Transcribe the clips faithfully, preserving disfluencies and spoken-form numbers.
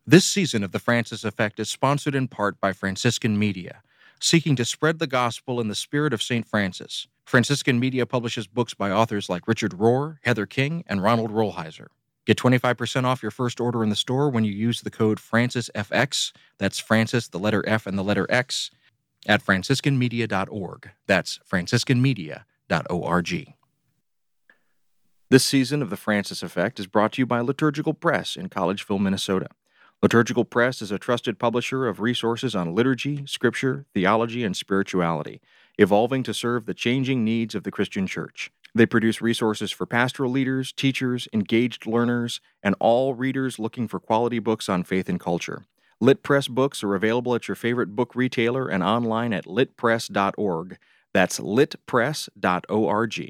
This season of The Francis Effect is sponsored in part by Franciscan Media, seeking to spread the gospel in the spirit of Saint Francis. Franciscan Media publishes books by authors like Richard Rohr, Heather King, and Ronald Rolheiser. Get twenty-five percent off your first order in the store when you use the code FrancisFX, that's Francis, the letter F, and the letter X, at franciscan media dot org. That's franciscan media dot org. This season of The Francis Effect is brought to you by Liturgical Press in Collegeville, Minnesota. Liturgical Press is a trusted publisher of resources on liturgy, scripture, theology, and spirituality, evolving to serve the changing needs of the Christian Church. They produce resources for pastoral leaders, teachers, engaged learners, and all readers looking for quality books on faith and culture. Lit Press books are available at your favorite book retailer and online at lit press dot org. That's lit press dot org.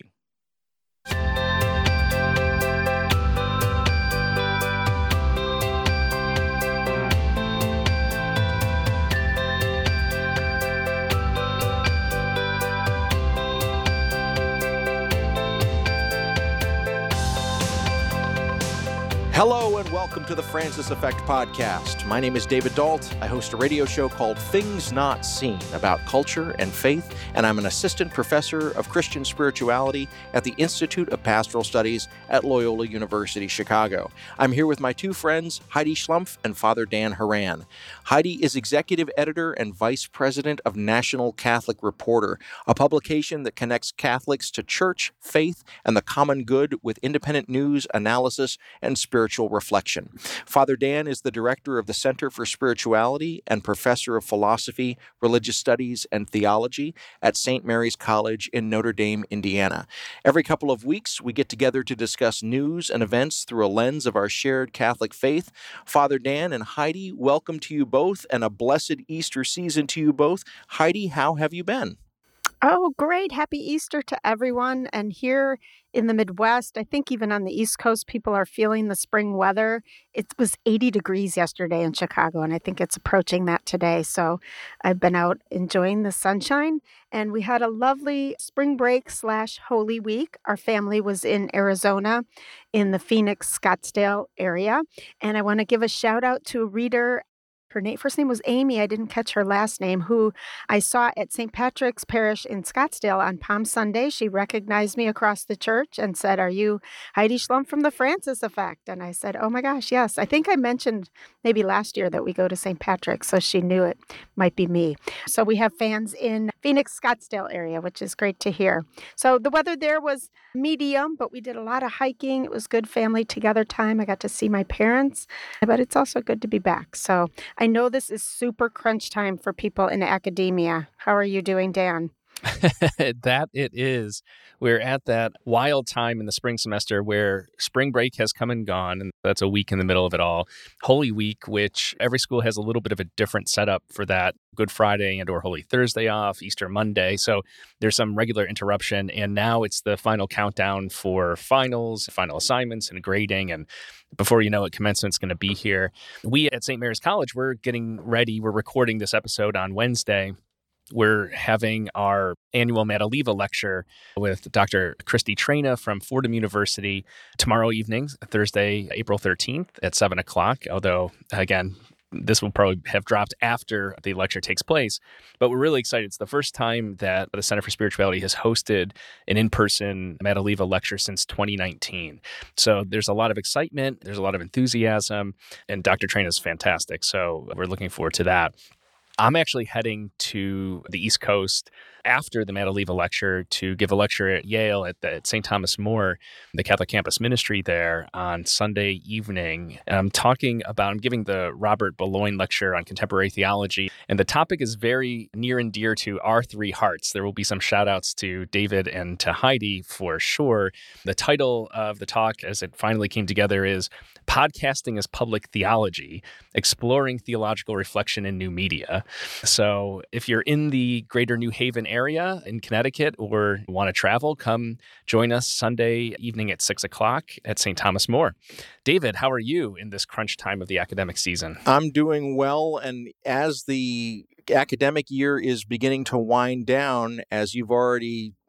Hello and welcome to the Francis Effect podcast. My name is David Dalt. I host a radio show called Things Not Seen about culture and faith, and I'm an assistant professor of Christian spirituality at the Institute of Pastoral Studies at Loyola University, Chicago. I'm here with my two friends, Heidi Schlumpf and Father Dan Horan. Heidi is executive editor and vice president of National Catholic Reporter, a publication that connects Catholics to church, faith, and the common good with independent news, analysis, and spiritual reflection. Father Dan is the director of the Center for Spirituality and professor of philosophy, religious studies, and theology at Saint Mary's College in Notre Dame, Indiana. Every couple of weeks, we get together to discuss news and events through a lens of our shared Catholic faith. Father Dan and Heidi, welcome to you both, and a blessed Easter season to you both. Heidi, how have you been? Oh, great. Happy Easter to everyone. And here in the Midwest, I think even on the East Coast, people are feeling the spring weather. It was eighty degrees yesterday in Chicago, and I think it's approaching that today. So I've been out enjoying the sunshine, and we had a lovely spring break slash Holy Week. Our family was in Arizona in the Phoenix, Scottsdale area. And I want to give a shout out to a reader. Her name, first name was Amy. I didn't catch her last name, who I saw at Saint Patrick's Parish in Scottsdale on Palm Sunday. She recognized me across the church and said, "Are you Heidi Schlumpf from the Francis Effect?" And I said, "Oh my gosh, yes." I think I mentioned maybe last year that we go to Saint Patrick's, so she knew it might be me. So we have fans in Phoenix, Scottsdale area, which is great to hear. So the weather there was medium, but we did a lot of hiking. It was good family together time. I got to see my parents, but it's also good to be back. So I know this is super crunch time for people in academia. How are you doing, Dan? That it is. We're at that wild time in the spring semester where spring break has come and gone, and that's a week in the middle of it all. Holy Week, which every school has a little bit of a different setup for that. Good Friday and or Holy Thursday off, Easter Monday. So there's some regular interruption, and now it's the final countdown for finals, final assignments, and grading, and before you know it, commencement's going to be here. We at Saint Mary's College, we're getting ready. We're recording this episode on Wednesday. We're having our annual Madaleva lecture with Doctor Christy Traina from Fordham University tomorrow evening, Thursday, April thirteenth at seven o'clock. Although, again, this will probably have dropped after the lecture takes place. But we're really excited. It's the first time that the Center for Spirituality has hosted an in-person Madaleva lecture since twenty nineteen. So there's a lot of excitement. There's a lot of enthusiasm. And Doctor Traina is fantastic. So we're looking forward to that. I'm actually heading to the East Coast after the Madaleva lecture to give a lecture at Yale at, the, at Saint Thomas More, the Catholic Campus Ministry there on Sunday evening. And I'm talking about, I'm giving the Robert Boulogne lecture on contemporary theology, and the topic is very near and dear to our three hearts. There will be some shout outs to David and to Heidi for sure. The title of the talk, as it finally came together, is Podcasting as Public Theology, Exploring Theological Reflection in New Media. So if you're in the greater New Haven area in Connecticut or want to travel, come join us Sunday evening at six o'clock at Saint Thomas More. David, how are you in this crunch time of the academic season? I'm doing well, and as the academic year is beginning to wind down, as you've already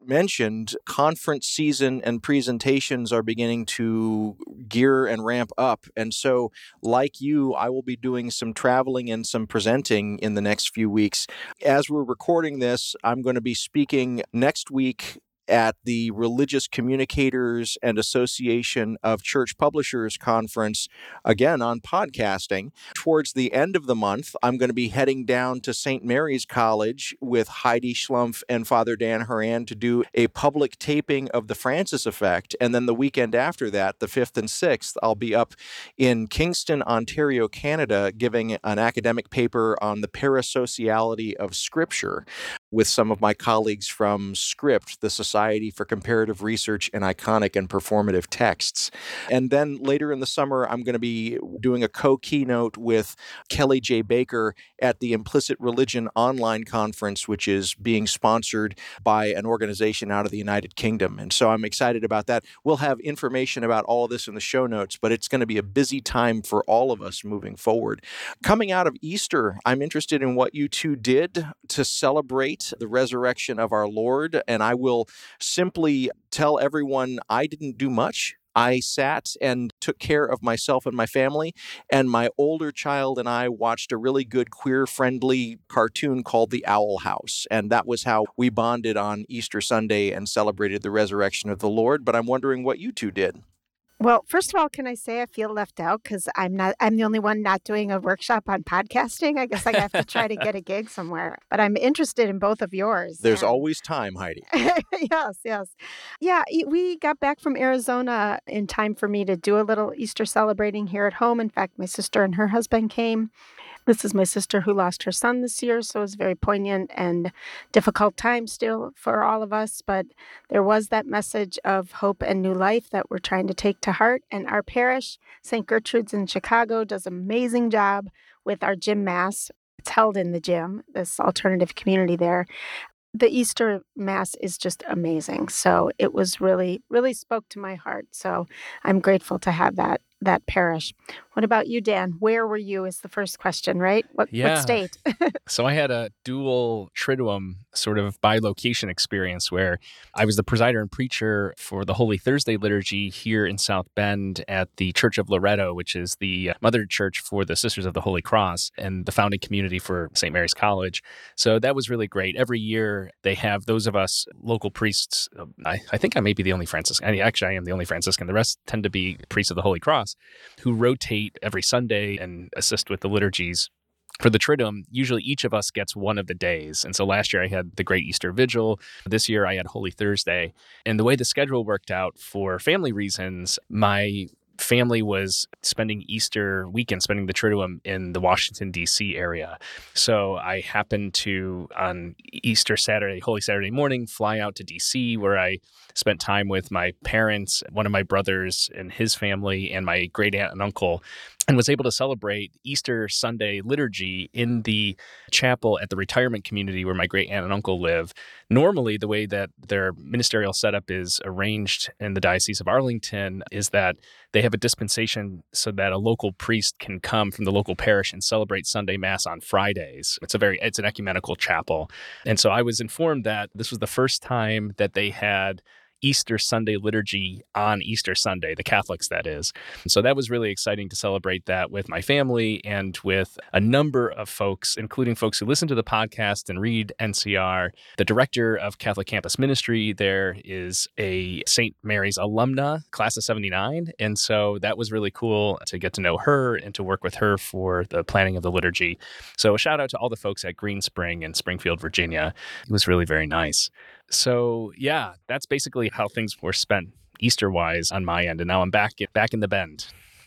mentioned, conference season and presentations are beginning to gear and ramp up. And so, like you, I will be doing some traveling and some presenting in the next few weeks. As we're recording this, I'm going to be speaking next week at the Religious Communicators and Association of Church Publishers Conference, again on podcasting. Towards the end of the month, I'm going to be heading down to Saint Mary's College with Heidi Schlumpf and Father Dan Horan to do a public taping of The Francis Effect. And then the weekend after that, the fifth and sixth, I'll be up in Kingston, Ontario, Canada, giving an academic paper on the parasociality of Scripture with some of my colleagues from Script, the Society for Comparative Research in Iconic and Performative Texts. And then later in the summer, I'm going to be doing a co-keynote with Kelly J. Baker at the Implicit Religion Online Conference, which is being sponsored by an organization out of the United Kingdom. And so I'm excited about that. We'll have information about all of this in the show notes, but it's going to be a busy time for all of us moving forward. Coming out of Easter, I'm interested in what you two did to celebrate the resurrection of our Lord, and I will simply tell everyone I didn't do much. I sat and took care of myself and my family, and my older child and I watched a really good queer-friendly cartoon called The Owl House, and that was how we bonded on Easter Sunday and celebrated the resurrection of the Lord. But I'm wondering what you two did. Well, first of all, can I say I feel left out because I'm not, I'm the only one not doing a workshop on podcasting. I guess I have to try to get a gig somewhere, but I'm interested in both of yours. There's and... always time, Heidi. yes, yes. Yeah, we got back from Arizona in time for me to do a little Easter celebrating here at home. In fact, my sister and her husband came. This is my sister who lost her son this year, so it was a very poignant and difficult time still for all of us. But there was that message of hope and new life that we're trying to take to heart. And our parish, Saint Gertrude's in Chicago, does an amazing job with our gym mass. It's held in the gym, this alternative community there. The Easter Mass is just amazing. So it was really, really spoke to my heart. So I'm grateful to have that that parish. What about you, Dan? Where were you is the first question, right? What, yeah. what state? So I had a dual Triduum sort of bi-location experience where I was the presider and preacher for the Holy Thursday liturgy here in South Bend at the Church of Loretto, which is the mother church for the Sisters of the Holy Cross and the founding community for Saint Mary's College. So that was really great. Every year they have those of us local priests. I, I think I may be the only Franciscan. I mean, actually, I am the only Franciscan. The rest tend to be priests of the Holy Cross who rotate every Sunday and assist with the liturgies. For the Triduum, usually each of us gets one of the days. And so last year I had the Great Easter Vigil. This year I had Holy Thursday. And the way the schedule worked out for family reasons, my family was spending Easter weekend, spending the Triduum in the Washington, D C area. So I happened to, on Easter Saturday, Holy Saturday morning, fly out to D C where I spent time with my parents, one of my brothers and his family, and my great aunt and uncle, and was able to celebrate Easter Sunday liturgy in the chapel at the retirement community where my great aunt and uncle live. Normally, the way that their ministerial setup is arranged in the Diocese of Arlington is that they have a dispensation so that a local priest can come from the local parish and celebrate Sunday Mass on Fridays. It's a very, it's an ecumenical chapel. And so I was informed that this was the first time that they had Easter Sunday liturgy on Easter Sunday, the Catholics, that is. So that was really exciting to celebrate that with my family and with a number of folks, including folks who listen to the podcast and read N C R. The director of Catholic Campus Ministry there is a Saint Mary's alumna, class of seventy-nine. And so that was really cool to get to know her and to work with her for the planning of the liturgy. So a shout out to all the folks at Green Spring in Springfield, Virginia. It was really very nice. So, yeah, that's basically how things were spent Easter-wise on my end. And now I'm back, back in the Bend.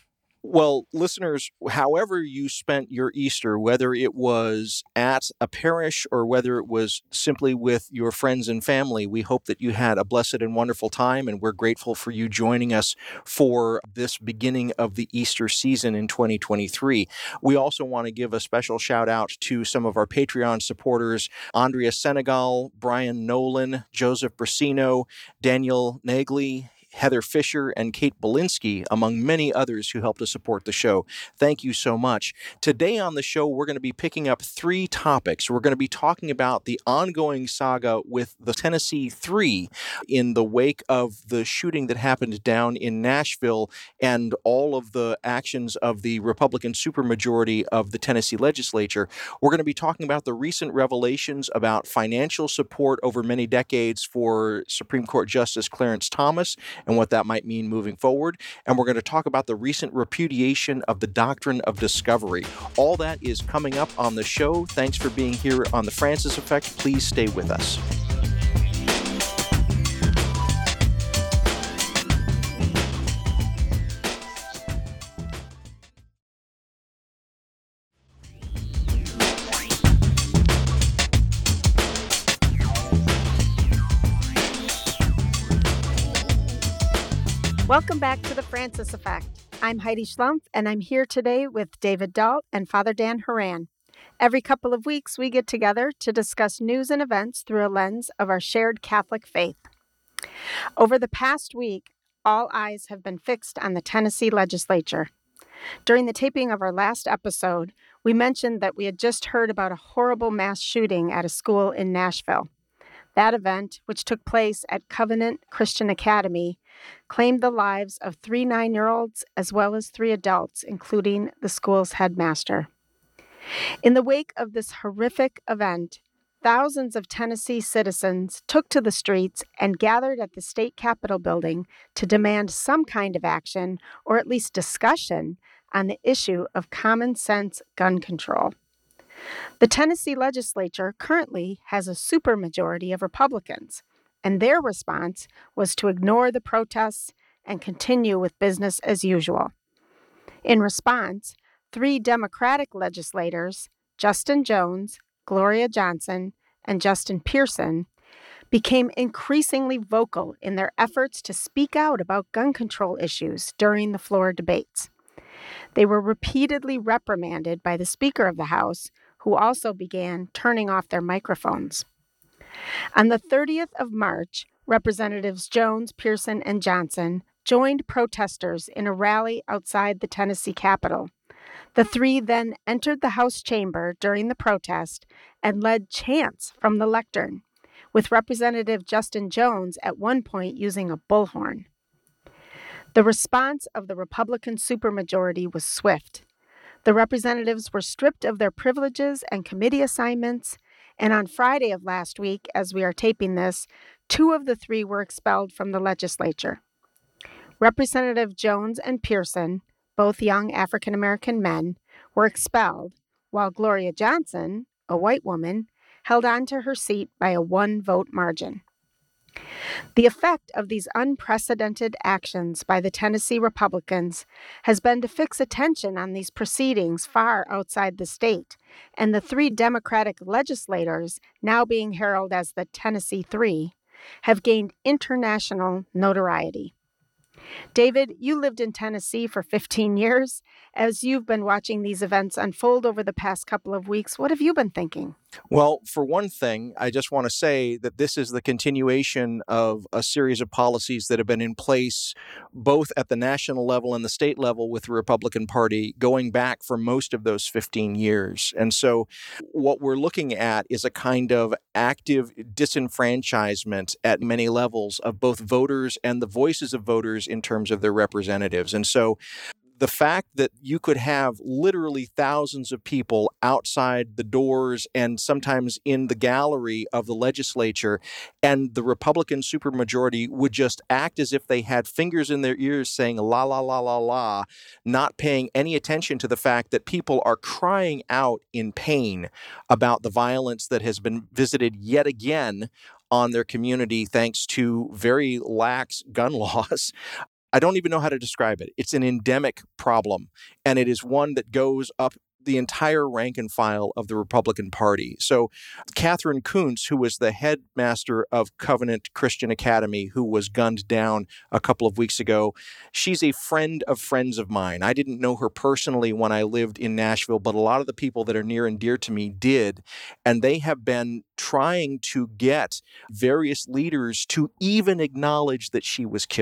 Well, listeners, however you spent your Easter, whether it was at a parish or whether it was simply with your friends and family, we hope that you had a blessed and wonderful time, and we're grateful for you joining us for this beginning of the Easter season in twenty twenty-three. We also want to give a special shout out to some of our Patreon supporters, Andrea Senegal, Brian Nolan, Joseph Brasino, Daniel Nagley, Heather Fisher, and Kate Belinsky, among many others who helped to support the show. Thank you so much. Today on the show, we're going to be picking up three topics. We're going to be talking about the ongoing saga with the Tennessee Three in the wake of the shooting that happened down in Nashville and all of the actions of the Republican supermajority of the Tennessee legislature. We're going to be talking about the recent revelations about financial support over many decades for Supreme Court Justice Clarence Thomas and what that might mean moving forward. And we're going to talk about the recent repudiation of the doctrine of discovery. All that is coming up on the show. Thanks for being here on The Francis Effect. Please stay with us. Welcome back to The Francis Effect. I'm Heidi Schlumpf, and I'm here today with David Dault and Father Dan Horan. Every couple of weeks, we get together to discuss news and events through a lens of our shared Catholic faith. Over the past week, all eyes have been fixed on the Tennessee legislature. During the taping of our last episode, we mentioned that we had just heard about a horrible mass shooting at a school in Nashville. That event, which took place at Covenant Christian Academy, claimed the lives of three nine-year-olds as well as three adults, including the school's headmaster. In the wake of this horrific event, thousands of Tennessee citizens took to the streets and gathered at the state capitol building to demand some kind of action, or at least discussion, on the issue of common sense gun control. The Tennessee legislature currently has a supermajority of Republicans, and their response was to ignore the protests and continue with business as usual. In response, three Democratic legislators, Justin Jones, Gloria Johnson, and Justin Pearson, became increasingly vocal in their efforts to speak out about gun control issues during the floor debates. They were repeatedly reprimanded by the Speaker of the House, who also began turning off their microphones. On the thirtieth of March, Representatives Jones, Pearson, and Johnson joined protesters in a rally outside the Tennessee Capitol. The three then entered the House chamber during the protest and led chants from the lectern, with Representative Justin Jones at one point using a bullhorn. The response of the Republican supermajority was swift. The representatives were stripped of their privileges and committee assignments, and on Friday of last week, as we are taping this, two of the three were expelled from the legislature. Representative Jones and Pearson, both young African-American men, were expelled, while Gloria Johnson, a white woman, held on to her seat by a one-vote margin. The effect of these unprecedented actions by the Tennessee Republicans has been to fix attention on these proceedings far outside the state, and the three Democratic legislators, now being heralded as the Tennessee Three, have gained international notoriety. David, you lived in Tennessee for fifteen years. As you've been watching these events unfold over the past couple of weeks, what have you been thinking? Well, for one thing, I just want to say that this is the continuation of a series of policies that have been in place both at the national level and the state level with the Republican Party going back for most of those fifteen years. And so what we're looking at is a kind of active disenfranchisement at many levels of both voters and the voices of voters in terms of their representatives. And so the fact that you could have literally thousands of people outside the doors and sometimes in the gallery of the legislature, and the Republican supermajority would just act as if they had fingers in their ears saying la, la, la, la, la, not paying any attention to the fact that people are crying out in pain about the violence that has been visited yet again on their community thanks to very lax gun laws. I don't even know how to describe it. It's an endemic problem, and it is one that goes up the entire rank and file of the Republican Party. So Catherine Kuntz, who was the headmaster of Covenant Christian Academy, who was gunned down a couple of weeks ago, she's a friend of friends of mine. I didn't know her personally when I lived in Nashville, but a lot of the people that are near and dear to me did, and they have been trying to get various leaders to even acknowledge that she was killed.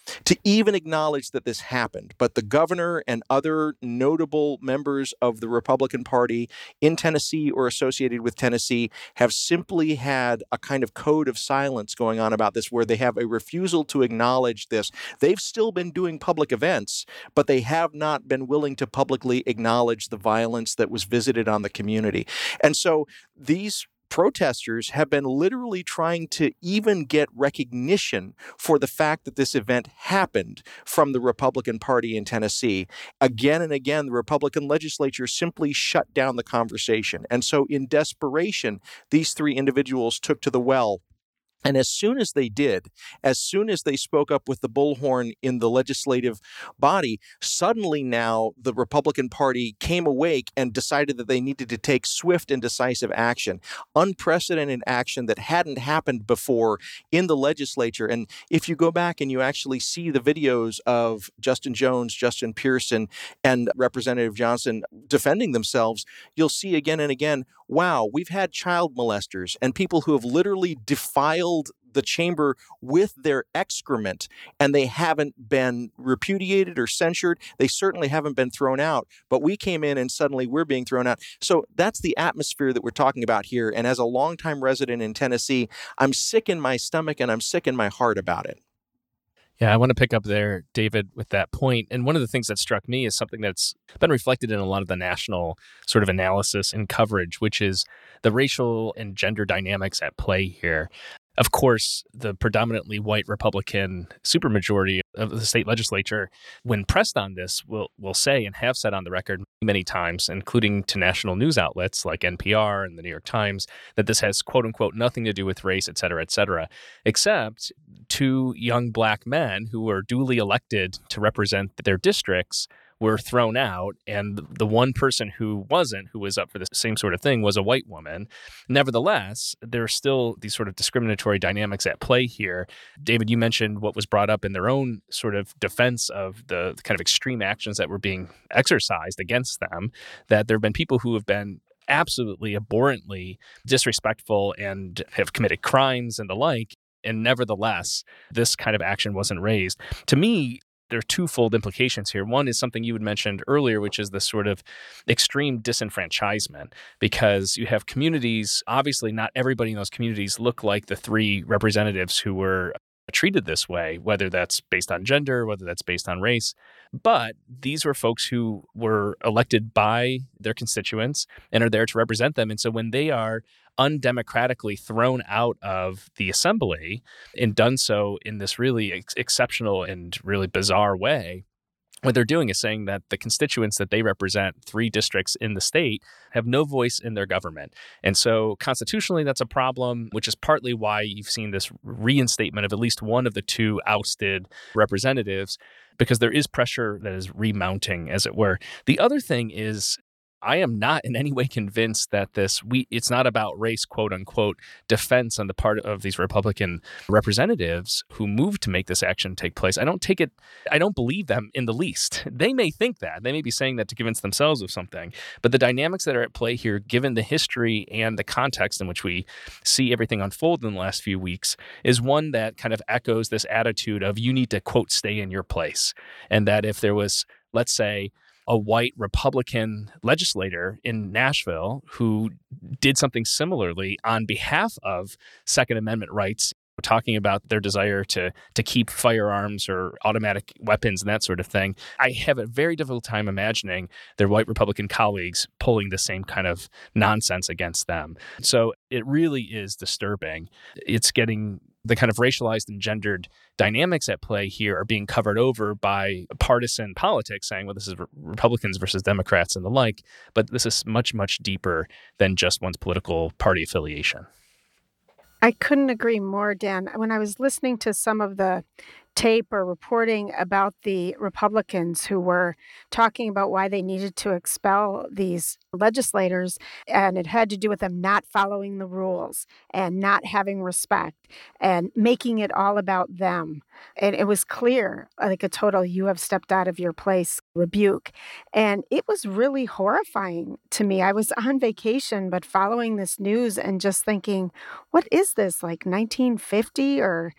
to even acknowledge that this happened. But the governor and other notable members of the Republican Party in Tennessee or associated with Tennessee have simply had a kind of code of silence going on about this, where they have a refusal to acknowledge this. They've still been doing public events, but they have not been willing to publicly acknowledge the violence that was visited on the community. And so these protesters have been literally trying to even get recognition for the fact that this event happened from the Republican Party in Tennessee. Again and again, the Republican legislature simply shut down the conversation. And so in desperation, these three individuals took to the well. And as soon as they did, as soon as they spoke up with the bullhorn in the legislative body, suddenly now the Republican Party came awake and decided that they needed to take swift and decisive action, unprecedented action that hadn't happened before in the legislature. And if you go back and you actually see the videos of Justin Jones, Justin Pearson, and Representative Johnson defending themselves, you'll see again and again, wow, we've had child molesters and people who have literally defiled the chamber with their excrement, and they haven't been repudiated or censured. They certainly haven't been thrown out, but we came in and suddenly we're being thrown out. So that's the atmosphere that we're talking about here. And as a longtime resident in Tennessee, I'm sick in my stomach and I'm sick in my heart about it. Yeah, I want to pick up there, David, with that point. And one of the things that struck me is something that's been reflected in a lot of the national sort of analysis and coverage, which is the racial and gender dynamics at play here. Of course, the predominantly white Republican supermajority of the state legislature, when pressed on this, will will say and have said on the record many times, including to national news outlets like N P R and the New York Times, that this has, quote unquote, nothing to do with race, et cetera, et cetera, except two young black men who were duly elected to represent their districts were thrown out, and the one person who wasn't, who was up for the same sort of thing, was a white woman. Nevertheless, there are still these sort of discriminatory dynamics at play here. David, you mentioned what was brought up in their own sort of defense of the kind of extreme actions that were being exercised against them, that there have been people who have been absolutely abhorrently disrespectful and have committed crimes and the like, and nevertheless, this kind of action wasn't raised. To me, there are twofold implications here. One is something you had mentioned earlier, which is this sort of extreme disenfranchisement, because you have communities, obviously not everybody in those communities look like the three representatives who were treated this way, whether that's based on gender, whether that's based on race. But these were folks who were elected by their constituents and are there to represent them. And so when they are undemocratically thrown out of the assembly and done so in this really ex- exceptional and really bizarre way, what they're doing is saying that the constituents that they represent, three districts in the state, have no voice in their government. And so constitutionally, that's a problem, which is partly why you've seen this reinstatement of at least one of the two ousted representatives, because there is pressure that is remounting, as it were. The other thing is, I am not in any way convinced that this, we it's not about race, quote unquote, defense on the part of these Republican representatives who moved to make this action take place. I don't take it, I don't believe them in the least. They may think that. They may be saying that to convince themselves of something. But the dynamics that are at play here, given the history and the context in which we see everything unfold in the last few weeks, is one that kind of echoes this attitude of you need to, quote, stay in your place. And that if there was, let's say, a white Republican legislator in Nashville who did something similarly on behalf of Second Amendment rights, talking about their desire to to keep firearms or automatic weapons and that sort of thing, I have a very difficult time imagining their white Republican colleagues pulling the same kind of nonsense against them. So it really is disturbing. It's getting the kind of racialized and gendered dynamics at play here are being covered over by partisan politics, saying, well, this is Republicans versus Democrats and the like. But this is much, much deeper than just one's political party affiliation. I couldn't agree more, Dan. When I was listening to some of the tape or reporting about the Republicans who were talking about why they needed to expel these legislators, and it had to do with them not following the rules and not having respect and making it all about them. And it was clear, like a total "you have stepped out of your place" rebuke. And it was really horrifying to me. I was on vacation, but following this news and just thinking, what is this, like nineteen fifty? Or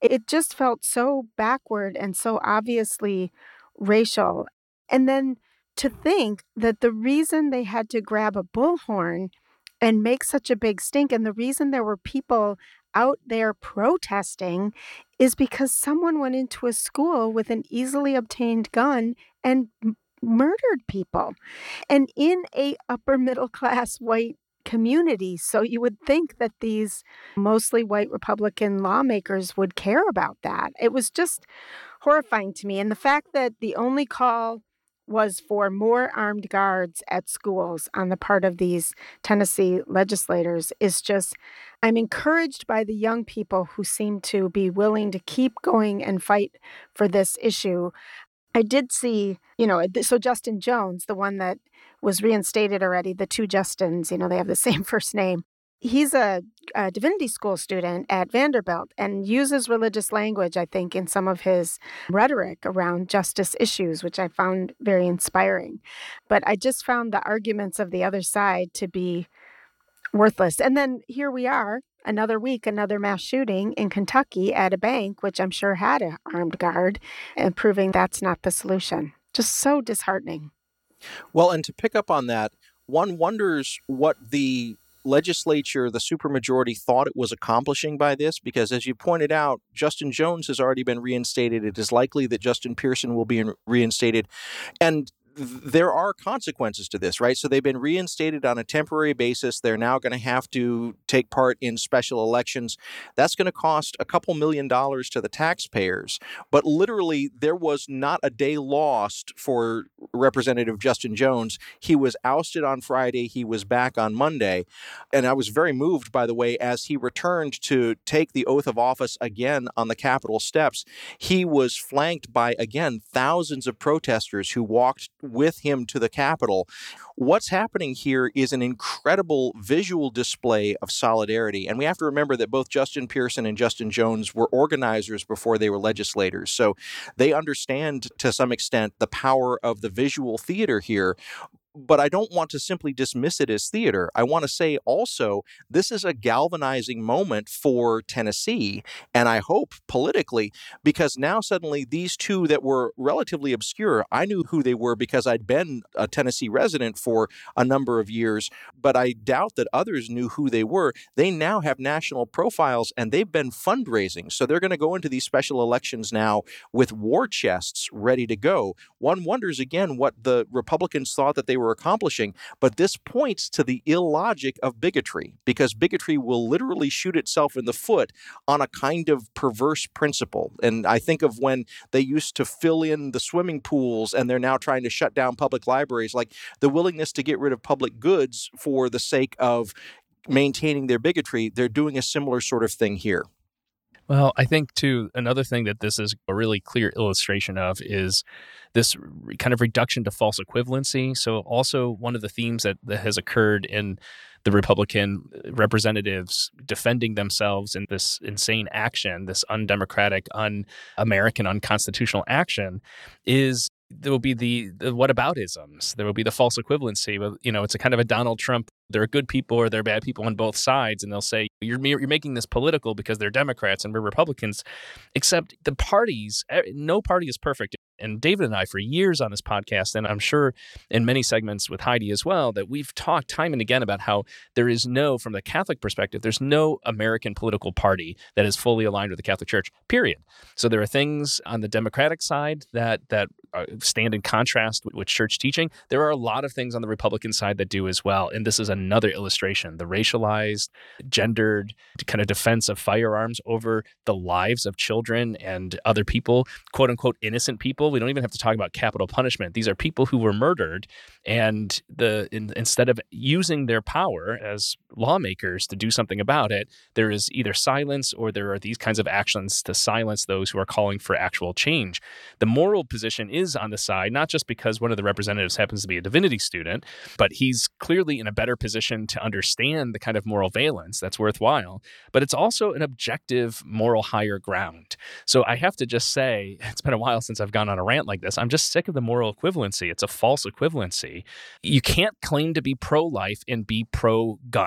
It just felt so backward and so obviously racial. And then to think that the reason they had to grab a bullhorn and make such a big stink, and the reason there were people out there protesting, is because someone went into a school with an easily obtained gun and m- murdered people, and in a upper middle class white community. So you would think that these mostly white Republican lawmakers would care about that. It was just horrifying to me. And the fact that the only call was for more armed guards at schools on the part of these Tennessee legislators is just, I'm encouraged by the young people who seem to be willing to keep going and fight for this issue. I did see, you know, so Justin Jones, the one that was reinstated already, the two Justins, you know, they have the same first name. He's a, a divinity school student at Vanderbilt and uses religious language, I think, in some of his rhetoric around justice issues, which I found very inspiring. But I just found the arguments of the other side to be worthless. And then here we are, another week, another mass shooting in Kentucky at a bank, which I'm sure had an armed guard, and proving that's not the solution. Just so disheartening. Well, and to pick up on that, one wonders what the legislature, the supermajority, thought it was accomplishing by this, because as you pointed out, Justin Jones has already been reinstated. It is likely that Justin Pearson will be reinstated. And there are consequences to this, right? So they've been reinstated on a temporary basis. They're now going to have to take part in special elections. That's going to cost a couple million dollars to the taxpayers. But literally, there was not a day lost for Representative Justin Jones. He was ousted on Friday. He was back on Monday. And I was very moved, by the way, as he returned to take the oath of office again on the Capitol steps. He was flanked by, again, thousands of protesters who walked with him to the Capitol. What's happening here is an incredible visual display of solidarity. And we have to remember that both Justin Pearson and Justin Jones were organizers before they were legislators. So they understand to some extent the power of the visual theater here. But I don't want to simply dismiss it as theater. I want to say also, this is a galvanizing moment for Tennessee, and I hope politically, because now suddenly these two that were relatively obscure, I knew who they were because I'd been a Tennessee resident for a number of years, but I doubt that others knew who they were. They now have national profiles, and they've been fundraising. So they're going to go into these special elections now with war chests ready to go. One wonders, again, what the Republicans thought that they were accomplishing, but this points to the illogic of bigotry, because bigotry will literally shoot itself in the foot on a kind of perverse principle. And I think of when they used to fill in the swimming pools and they're now trying to shut down public libraries, like the willingness to get rid of public goods for the sake of maintaining their bigotry. They're doing a similar sort of thing here. Well, I think, too, another thing that this is a really clear illustration of is this kind of reduction to false equivalency. So also one of the themes that, that has occurred in the Republican representatives defending themselves in this insane action, this undemocratic, un-American, unconstitutional action, is there will be the, the whataboutisms. There will be the false equivalency. But, you know, it's a kind of a Donald Trump. There are good people or there are bad people on both sides, and they'll say you're you're making this political because they're Democrats and we're Republicans. Except the parties, no party is perfect. And David and I, for years on this podcast, and I'm sure in many segments with Heidi as well, that we've talked time and again about how there is no, from the Catholic perspective, there's no American political party that is fully aligned with the Catholic Church, period. So there are things on the Democratic side that that stand in contrast with, with church teaching. There are a lot of things on the Republican side that do as well. And this is another illustration, the racialized, gendered kind of defense of firearms over the lives of children and other people, quote unquote, innocent people. We don't even have to talk about capital punishment. These are people who were murdered, and the in, instead of using their power as lawmakers to do something about it, there is either silence or there are these kinds of actions to silence those who are calling for actual change. The moral position is on the side, not just because one of the representatives happens to be a divinity student, but he's clearly in a better position to understand the kind of moral valence that's worthwhile, but it's also an objective moral higher ground. So I have to just say, it's been a while since I've gone on a rant like this. I'm just sick of the moral equivalency. It's a false equivalency. You can't claim to be pro-life and be pro-gun.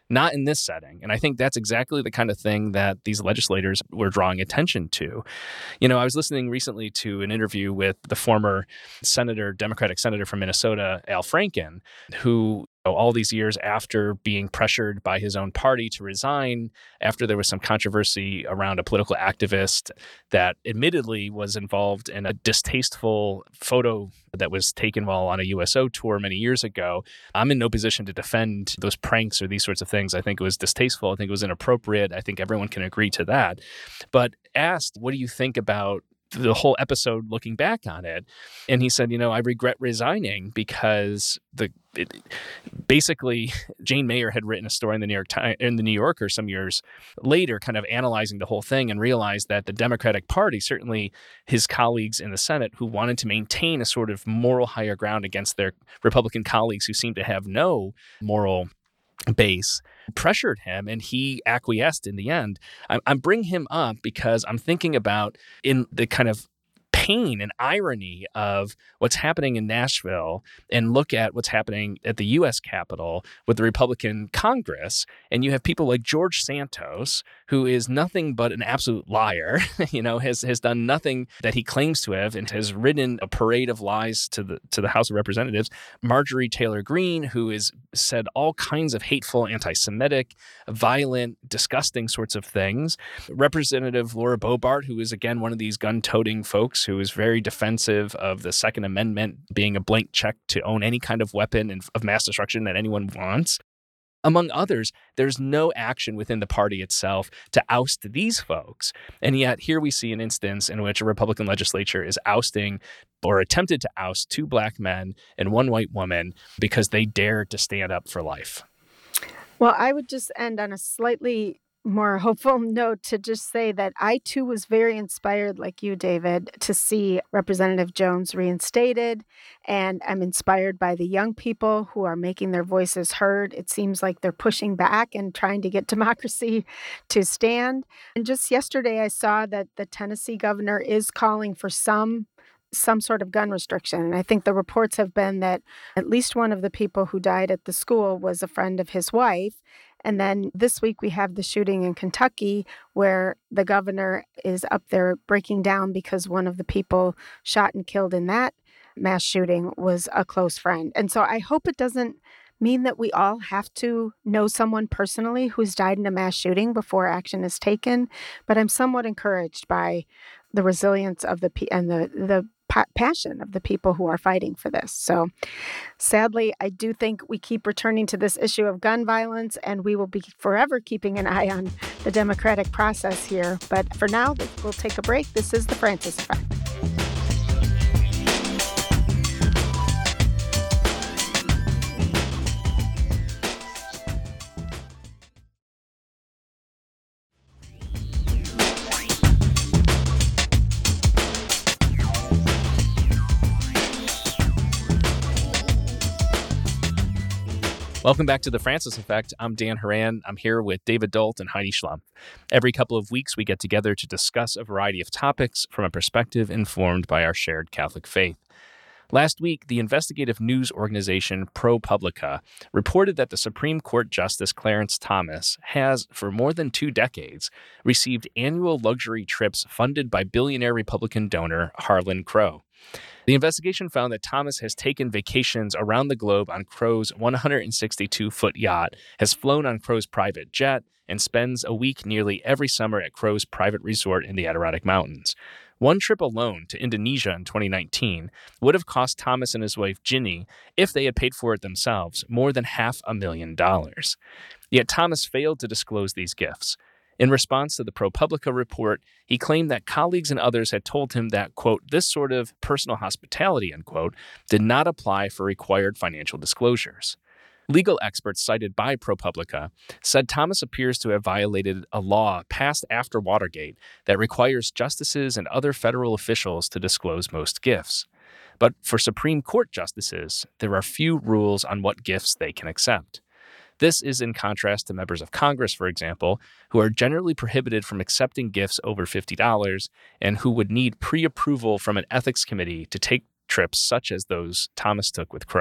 not in this setting. And I think that's exactly the kind of thing that these legislators were drawing attention to. You know, I was listening recently to an interview with the former senator, Democratic senator from Minnesota, Al Franken, who all these years after being pressured by his own party to resign, after there was some controversy around a political activist that admittedly was involved in a distasteful photo that was taken while on a U S O tour many years ago. I'm in no position to defend those pranks or these sorts of things. I think it was distasteful. I think it was inappropriate. I think everyone can agree to that. But asked, what do you think about the whole episode looking back on it? And he said, you know, I regret resigning because the it, basically Jane Mayer had written a story in the New York Times, in the New Yorker some years later, kind of analyzing the whole thing, and realized that the Democratic Party, certainly his colleagues in the Senate who wanted to maintain a sort of moral higher ground against their Republican colleagues who seemed to have no moral base, pressured him, and he acquiesced in the end. I'm, I'm bringing him up because I'm thinking about in the kind of pain and irony of what's happening in Nashville, and look at what's happening at the U S Capitol with the Republican Congress. And you have people like George Santos, who is nothing but an absolute liar, you know, has has done nothing that he claims to have, and has ridden a parade of lies to the to the House of Representatives. Marjorie Taylor Greene, who has said all kinds of hateful, anti-Semitic, violent, disgusting sorts of things. Representative Laura Boebert, who is, again, one of these gun-toting folks who is very defensive of the Second Amendment being a blank check to own any kind of weapon of mass destruction that anyone wants. Among others, there's no action within the party itself to oust these folks. And yet here we see an instance in which a Republican legislature is ousting or attempted to oust two black men and one white woman because they dared to stand up for life. Well, I would just end on a slightly more hopeful note to just say that I, too, was very inspired, like you, David, to see Representative Jones reinstated. And I'm inspired by the young people who are making their voices heard. It seems like they're pushing back and trying to get democracy to stand. And just yesterday, I saw that the Tennessee governor is calling for some some sort of gun restriction. And I think the reports have been that at least one of the people who died at the school was a friend of his wife. And then this week we have the shooting in Kentucky where the governor is up there breaking down because one of the people shot and killed in that mass shooting was a close friend. And so I hope it doesn't mean that we all have to know someone personally who's died in a mass shooting before action is taken. But I'm somewhat encouraged by the resilience of the pe- and the the pa- passion of the people who are fighting for this. So sadly, I do think we keep returning to this issue of gun violence, and we will be forever keeping an eye on the democratic process here. But for now, we'll take a break. This is The Francis Effect. Welcome back to The Francis Effect. I'm Dan Horan. I'm here with David Dault and Heidi Schlumpf. Every couple of weeks, we get together to discuss a variety of topics from a perspective informed by our shared Catholic faith. Last week, the investigative news organization ProPublica reported that the Supreme Court Justice Clarence Thomas has, for more than two decades, received annual luxury trips funded by billionaire Republican donor Harlan Crow. The investigation found that Thomas has taken vacations around the globe on Crow's one hundred sixty-two foot yacht, has flown on Crow's private jet, and spends a week nearly every summer at Crow's private resort in the Adirondack Mountains. One trip alone to Indonesia in twenty nineteen would have cost Thomas and his wife Ginny, if they had paid for it themselves, more than half a million dollars. Yet Thomas failed to disclose these gifts. In response to the ProPublica report, he claimed that colleagues and others had told him that, quote, this sort of personal hospitality, unquote, did not apply for required financial disclosures. Legal experts cited by ProPublica said Thomas appears to have violated a law passed after Watergate that requires justices and other federal officials to disclose most gifts. But for Supreme Court justices, there are few rules on what gifts they can accept. This is in contrast to members of Congress, for example, who are generally prohibited from accepting gifts over fifty dollars and who would need pre-approval from an ethics committee to take trips such as those Thomas took with Crow.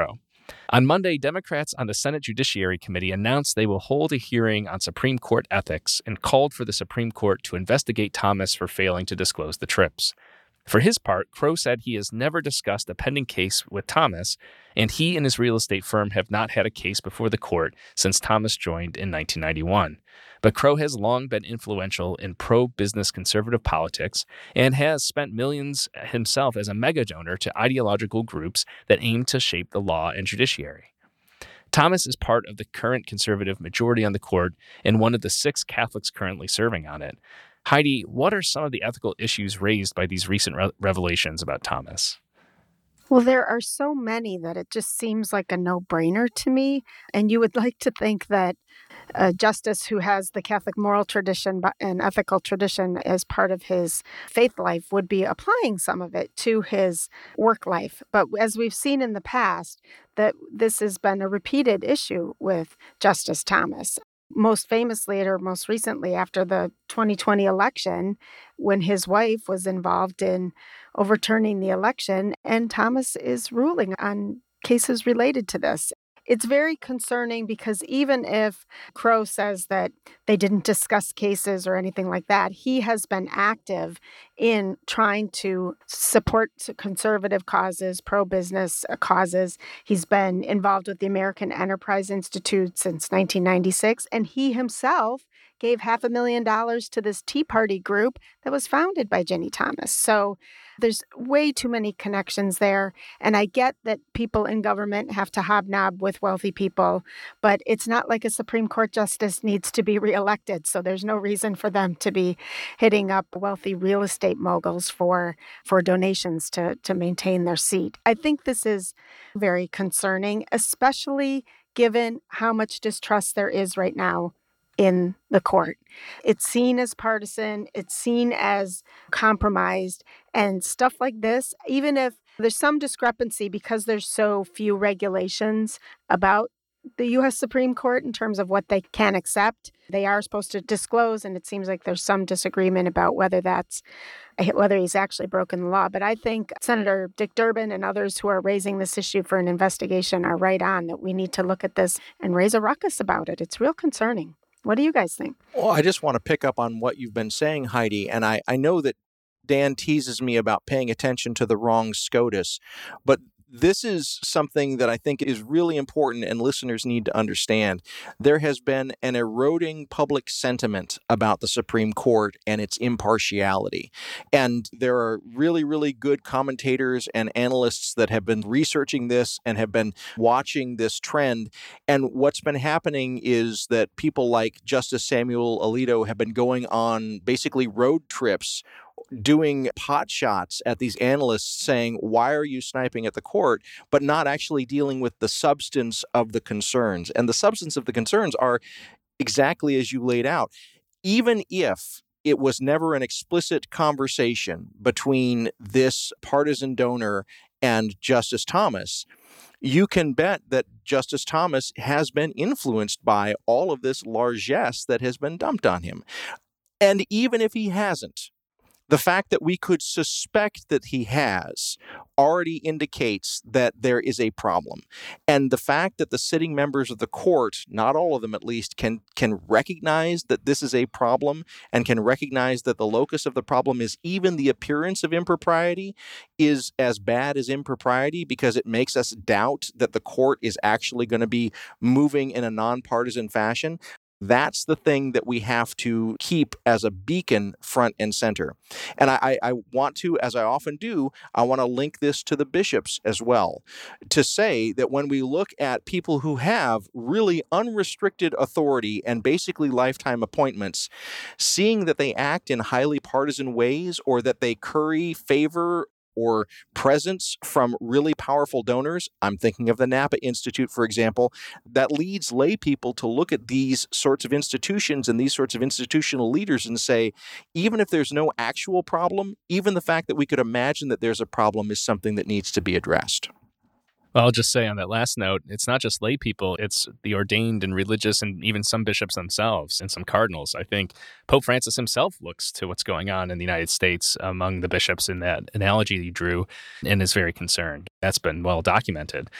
On Monday, Democrats on the Senate Judiciary Committee announced they will hold a hearing on Supreme Court ethics and called for the Supreme Court to investigate Thomas for failing to disclose the trips. For his part, Crow said he has never discussed a pending case with Thomas, and he and his real estate firm have not had a case before the court since Thomas joined in nineteen ninety-one. But Crow has long been influential in pro-business conservative politics and has spent millions himself as a mega-donor to ideological groups that aim to shape the law and judiciary. Thomas is part of the current conservative majority on the court and one of the six Catholics currently serving on it. Heidi, what are some of the ethical issues raised by these recent re- revelations about Thomas? Well, there are so many that it just seems like a no-brainer to me. And you would like to think that a justice who has the Catholic moral tradition and ethical tradition as part of his faith life would be applying some of it to his work life. But as we've seen in the past, that this has been a repeated issue with Justice Thomas. Most famously, or most recently, after the twenty twenty election, when his wife was involved in overturning the election, and Thomas is ruling on cases related to this. It's very concerning because even if Crow says that they didn't discuss cases or anything like that, he has been active in trying to support conservative causes, pro-business causes. He's been involved with the American Enterprise Institute since nineteen ninety-six, and he himself gave half a million dollars to this Tea Party group that was founded by Ginny Thomas. So there's way too many connections there. And I get that people in government have to hobnob with wealthy people, but it's not like a Supreme Court justice needs to be reelected. So there's no reason for them to be hitting up wealthy real estate moguls for, for donations to, to maintain their seat. I think this is very concerning, especially given how much distrust there is right now in the court. It's seen as partisan, it's seen as compromised, and stuff like this, even if there's some discrepancy because there's so few regulations about the U S Supreme Court in terms of what they can accept. They are supposed to disclose, and it seems like there's some disagreement about whether that's whether he's actually broken the law. But I think Senator Dick Durbin and others who are raising this issue for an investigation are right on that we need to look at this and raise a ruckus about it. It's real concerning. What do you guys think? Well, I just want to pick up on what you've been saying, Heidi, and I, I know that Dan teases me about paying attention to the wrong SCOTUS, but this is something that I think is really important and listeners need to understand. There has been an eroding public sentiment about the Supreme Court and its impartiality. And there are really, really good commentators and analysts that have been researching this and have been watching this trend. And what's been happening is that people like Justice Samuel Alito have been going on basically road trips doing pot shots at these analysts saying, why are you sniping at the court, but not actually dealing with the substance of the concerns. And the substance of the concerns are exactly as you laid out. Even if it was never an explicit conversation between this partisan donor and Justice Thomas, you can bet that Justice Thomas has been influenced by all of this largesse that has been dumped on him. And even if he hasn't, the fact that we could suspect that he has already indicates that there is a problem. And the fact that the sitting members of the court, not all of them at least, can can recognize that this is a problem and can recognize that the locus of the problem is even the appearance of impropriety is as bad as impropriety because it makes us doubt that the court is actually going to be moving in a nonpartisan fashion. That's the thing that we have to keep as a beacon front and center. And I, I want to, as I often do, I want to link this to the bishops as well, to say that when we look at people who have really unrestricted authority and basically lifetime appointments, seeing that they act in highly partisan ways or that they curry favor or presence from really powerful donors, I'm thinking of the Napa Institute, for example, that leads lay people to look at these sorts of institutions and these sorts of institutional leaders and say, even if there's no actual problem, even the fact that we could imagine that there's a problem is something that needs to be addressed. Well, I'll just say on that last note, it's not just lay people, it's the ordained and religious and even some bishops themselves and some cardinals. I think Pope Francis himself looks to what's going on in the United States among the bishops in that analogy he drew and is very concerned. That's been well documented.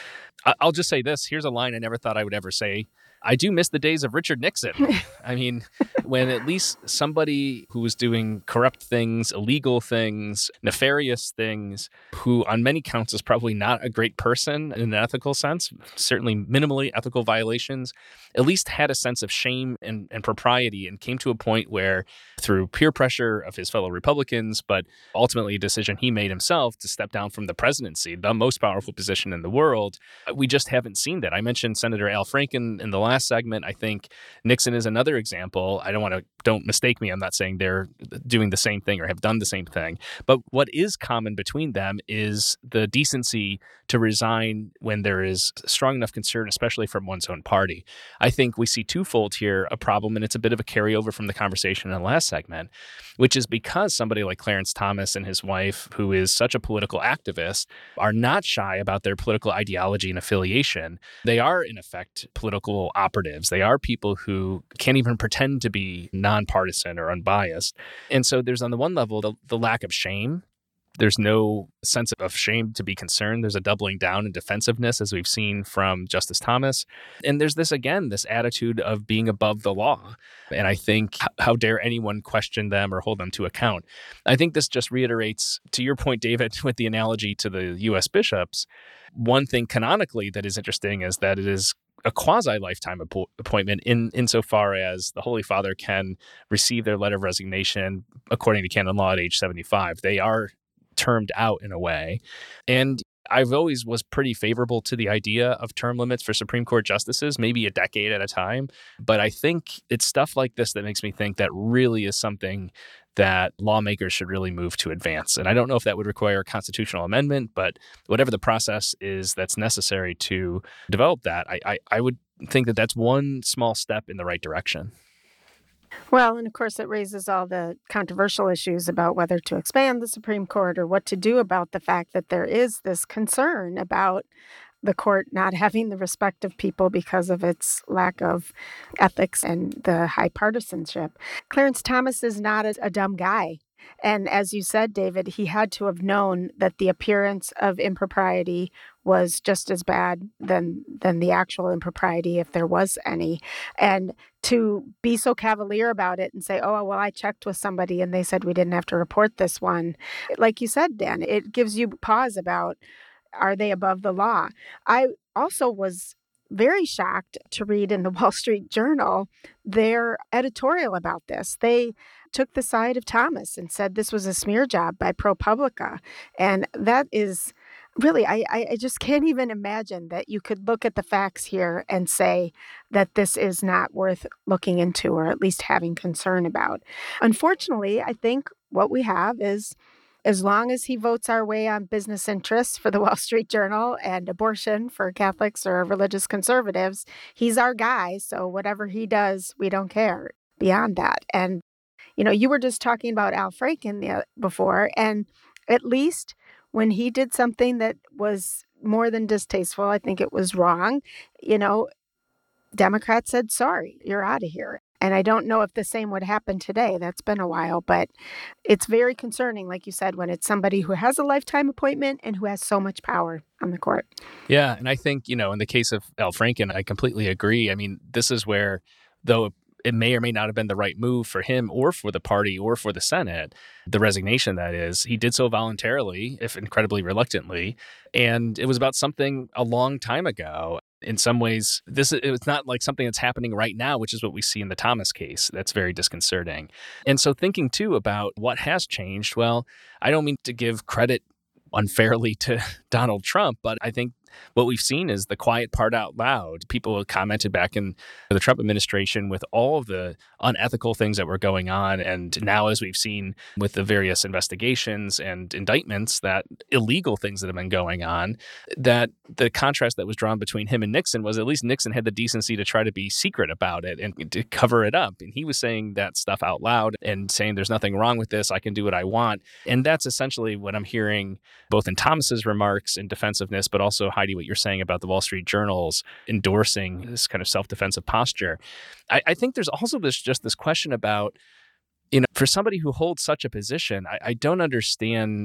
I- I'll just say this. Here's a line I never thought I would ever say. I do miss the days of Richard Nixon. I mean, when at least somebody who was doing corrupt things, illegal things, nefarious things, who on many counts is probably not a great person in an ethical sense, certainly minimally ethical violations, at least had a sense of shame and, and propriety and came to a point where through peer pressure of his fellow Republicans, but ultimately a decision he made himself to step down from the presidency, the most powerful position in the world, we just haven't seen that. I mentioned Senator Al Franken in the last segment. I think Nixon is another example. I don't want to, don't mistake me. I'm not saying they're doing the same thing or have done the same thing. But what is common between them is the decency to resign when there is strong enough concern, especially from one's own party. I think we see twofold here a problem, and it's a bit of a carryover from the conversation in the last segment, which is because somebody like Clarence Thomas and his wife, who is such a political activist, are not shy about their political ideology and affiliation. They are, in effect, political operatives. They are people who can't even pretend to be nonpartisan or unbiased. And so there's, on the one level, the, the lack of shame. There's no sense of shame to be concerned. There's a doubling down in defensiveness, as we've seen from Justice Thomas. And there's this, again, this attitude of being above the law. And I think, how dare anyone question them or hold them to account? I think this just reiterates, to your point, David, with the analogy to the U S bishops, one thing canonically that is interesting is that it is a quasi-lifetime appo- appointment in insofar as the Holy Father can receive their letter of resignation according to canon law at age seventy-five. They are termed out in a way. And I've always was pretty favorable to the idea of term limits for Supreme Court justices, maybe a decade at a time. But I think it's stuff like this that makes me think that really is something that lawmakers should really move to advance. And I don't know if that would require a constitutional amendment, but whatever the process is that's necessary to develop that, I, I, I would think that that's one small step in the right direction. Well, and of course, it raises all the controversial issues about whether to expand the Supreme Court or what to do about the fact that there is this concern about the court not having the respect of people because of its lack of ethics and the high partisanship. Clarence Thomas is not a, a dumb guy. And as you said, David, he had to have known that the appearance of impropriety was just as bad than than the actual impropriety, if there was any. And to be so cavalier about it and say, oh, well, I checked with somebody and they said we didn't have to report this one. Like you said, Dan, it gives you pause about, are they above the law? I also was very shocked to read in the Wall Street Journal their editorial about this. They took the side of Thomas and said this was a smear job by ProPublica. And that is really, I, I just can't even imagine that you could look at the facts here and say that this is not worth looking into or at least having concern about. Unfortunately, I think what we have is, as long as he votes our way on business interests for the Wall Street Journal and abortion for Catholics or religious conservatives, he's our guy. So whatever he does, we don't care beyond that. And, you know, you were just talking about Al Franken before, and at least when he did something that was more than distasteful, I think it was wrong, you know, Democrats said, sorry, you're out of here. And I don't know if the same would happen today. That's been a while, but it's very concerning, like you said, when it's somebody who has a lifetime appointment and who has so much power on the court. Yeah. And I think, you know, in the case of Al Franken, I completely agree. I mean, this is where, though it may or may not have been the right move for him or for the party or for the Senate, the resignation, that is, he did so voluntarily, if incredibly reluctantly. And it was about something a long time ago. In some ways, this it's not like something that's happening right now, which is what we see in the Thomas case. That's very disconcerting. And so thinking, too, about what has changed, well, I don't mean to give credit unfairly to Donald Trump, but I think what we've seen is the quiet part out loud. People commented back in the Trump administration with all of the unethical things that were going on. And now, as we've seen with the various investigations and indictments, that illegal things that have been going on, that the contrast that was drawn between him and Nixon was at least Nixon had the decency to try to be secret about it and to cover it up. And he was saying that stuff out loud and saying there's nothing wrong with this. I can do what I want. And that's essentially what I'm hearing both in Thomas's remarks in defensiveness, but also Heidi, what you're saying about the Wall Street Journal's endorsing this kind of self-defensive posture. I, I think there's also this just this question about, you know, for somebody who holds such a position, I, I don't understand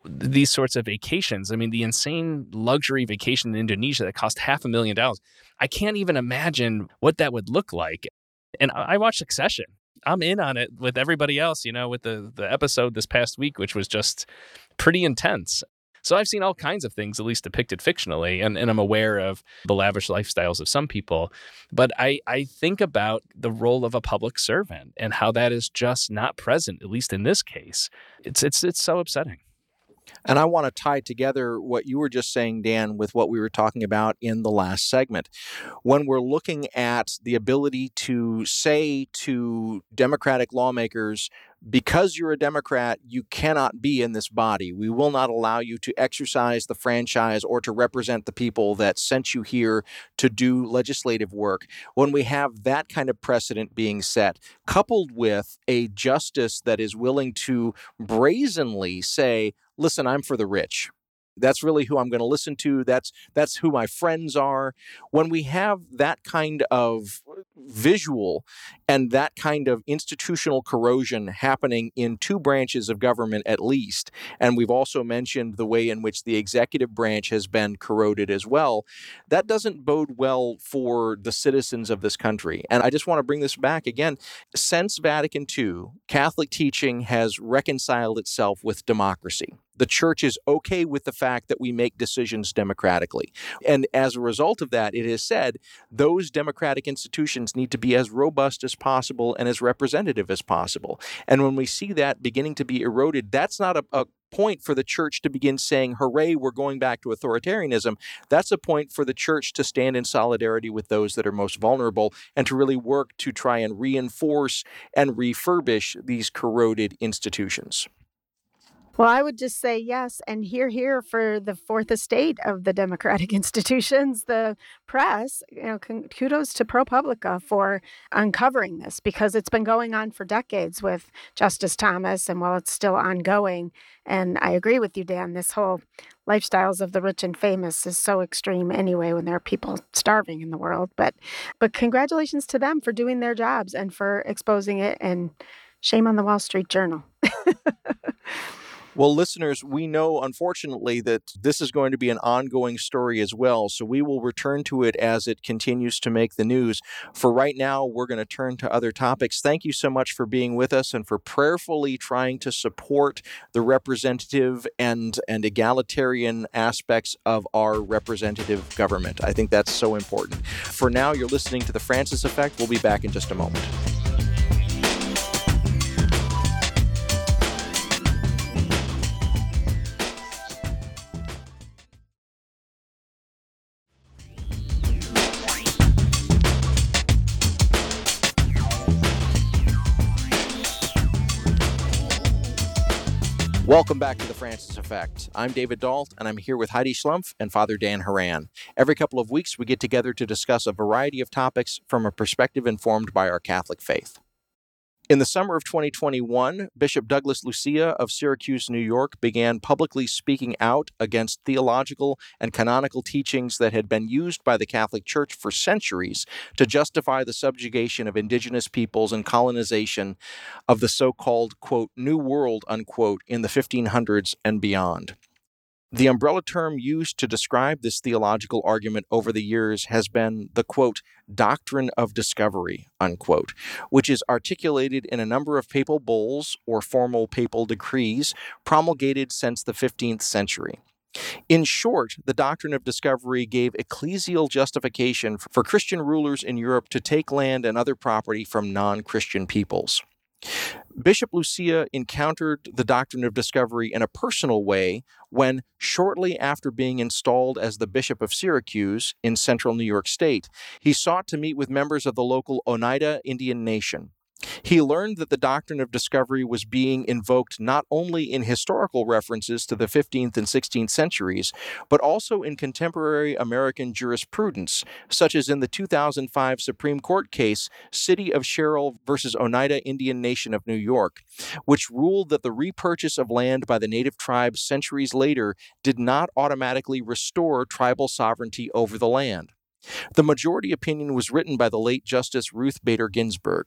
these sorts of vacations. I mean, the insane luxury vacation in Indonesia that cost half a million dollars. I can't even imagine what that would look like. And I watched Succession. I'm in on it with everybody else, you know, with the, the episode this past week, which was just pretty intense. So I've seen all kinds of things, at least depicted fictionally, and, and I'm aware of the lavish lifestyles of some people. But I, I think about the role of a public servant and how that is just not present, at least in this case. It's it's it's so upsetting. And I want to tie together what you were just saying, Dan, with what we were talking about in the last segment. When we're looking at the ability to say to Democratic lawmakers, because you're a Democrat, you cannot be in this body. We will not allow you to exercise the franchise or to represent the people that sent you here to do legislative work. When we have that kind of precedent being set, coupled with a justice that is willing to brazenly say, listen, I'm for the rich. That's really who I'm going to listen to. That's that's who my friends are. When we have that kind of visual and that kind of institutional corrosion happening in two branches of government at least, and we've also mentioned the way in which the executive branch has been corroded as well, that doesn't bode well for the citizens of this country. And I just want to bring this back again. Since Vatican Two, Catholic teaching has reconciled itself with democracy. The church is okay with the fact that we make decisions democratically. And as a result of that, it is said those democratic institutions need to be as robust as possible and as representative as possible. And when we see that beginning to be eroded, that's not a, a point for the church to begin saying, hooray, we're going back to authoritarianism. That's a point for the church to stand in solidarity with those that are most vulnerable and to really work to try and reinforce and refurbish these corroded institutions. Well, I would just say yes, and hear, hear for the fourth estate of the democratic institutions, the press. You know, kudos to ProPublica for uncovering this, because it's been going on for decades with Justice Thomas, and while it's still ongoing, and I agree with you, Dan, this whole lifestyles of the rich and famous is so extreme anyway when there are people starving in the world. But, but congratulations to them for doing their jobs and for exposing it, and shame on the Wall Street Journal. Well, listeners, we know, unfortunately, that this is going to be an ongoing story as well, so we will return to it as it continues to make the news. For right now, we're going to turn to other topics. Thank you so much for being with us and for prayerfully trying to support the representative and, and egalitarian aspects of our representative government. I think that's so important. For now, you're listening to The Francis Effect. We'll be back in just a moment. Welcome back to The Francis Effect. I'm David Dault, and I'm here with Heidi Schlumpf and Father Dan Horan. Every couple of weeks, we get together to discuss a variety of topics from a perspective informed by our Catholic faith. In the summer of twenty twenty-one, Bishop Douglas Lucia of Syracuse, New York, began publicly speaking out against theological and canonical teachings that had been used by the Catholic Church for centuries to justify the subjugation of indigenous peoples and colonization of the so-called, quote, New World, unquote, in the fifteen hundreds and beyond. The umbrella term used to describe this theological argument over the years has been the, quote, doctrine of discovery, unquote, which is articulated in a number of papal bulls or formal papal decrees promulgated since the fifteenth century. In short, the doctrine of discovery gave ecclesial justification for Christian rulers in Europe to take land and other property from non-Christian peoples. Bishop Lucia encountered the doctrine of discovery in a personal way when, shortly after being installed as the Bishop of Syracuse in central New York State, he sought to meet with members of the local Oneida Indian Nation. He learned that the doctrine of discovery was being invoked not only in historical references to the fifteenth and sixteenth centuries, but also in contemporary American jurisprudence, such as in the two thousand five Supreme Court case, City of Sherrill versus Oneida Indian Nation of New York, which ruled that the repurchase of land by the native tribes centuries later did not automatically restore tribal sovereignty over the land. The majority opinion was written by the late Justice Ruth Bader Ginsburg.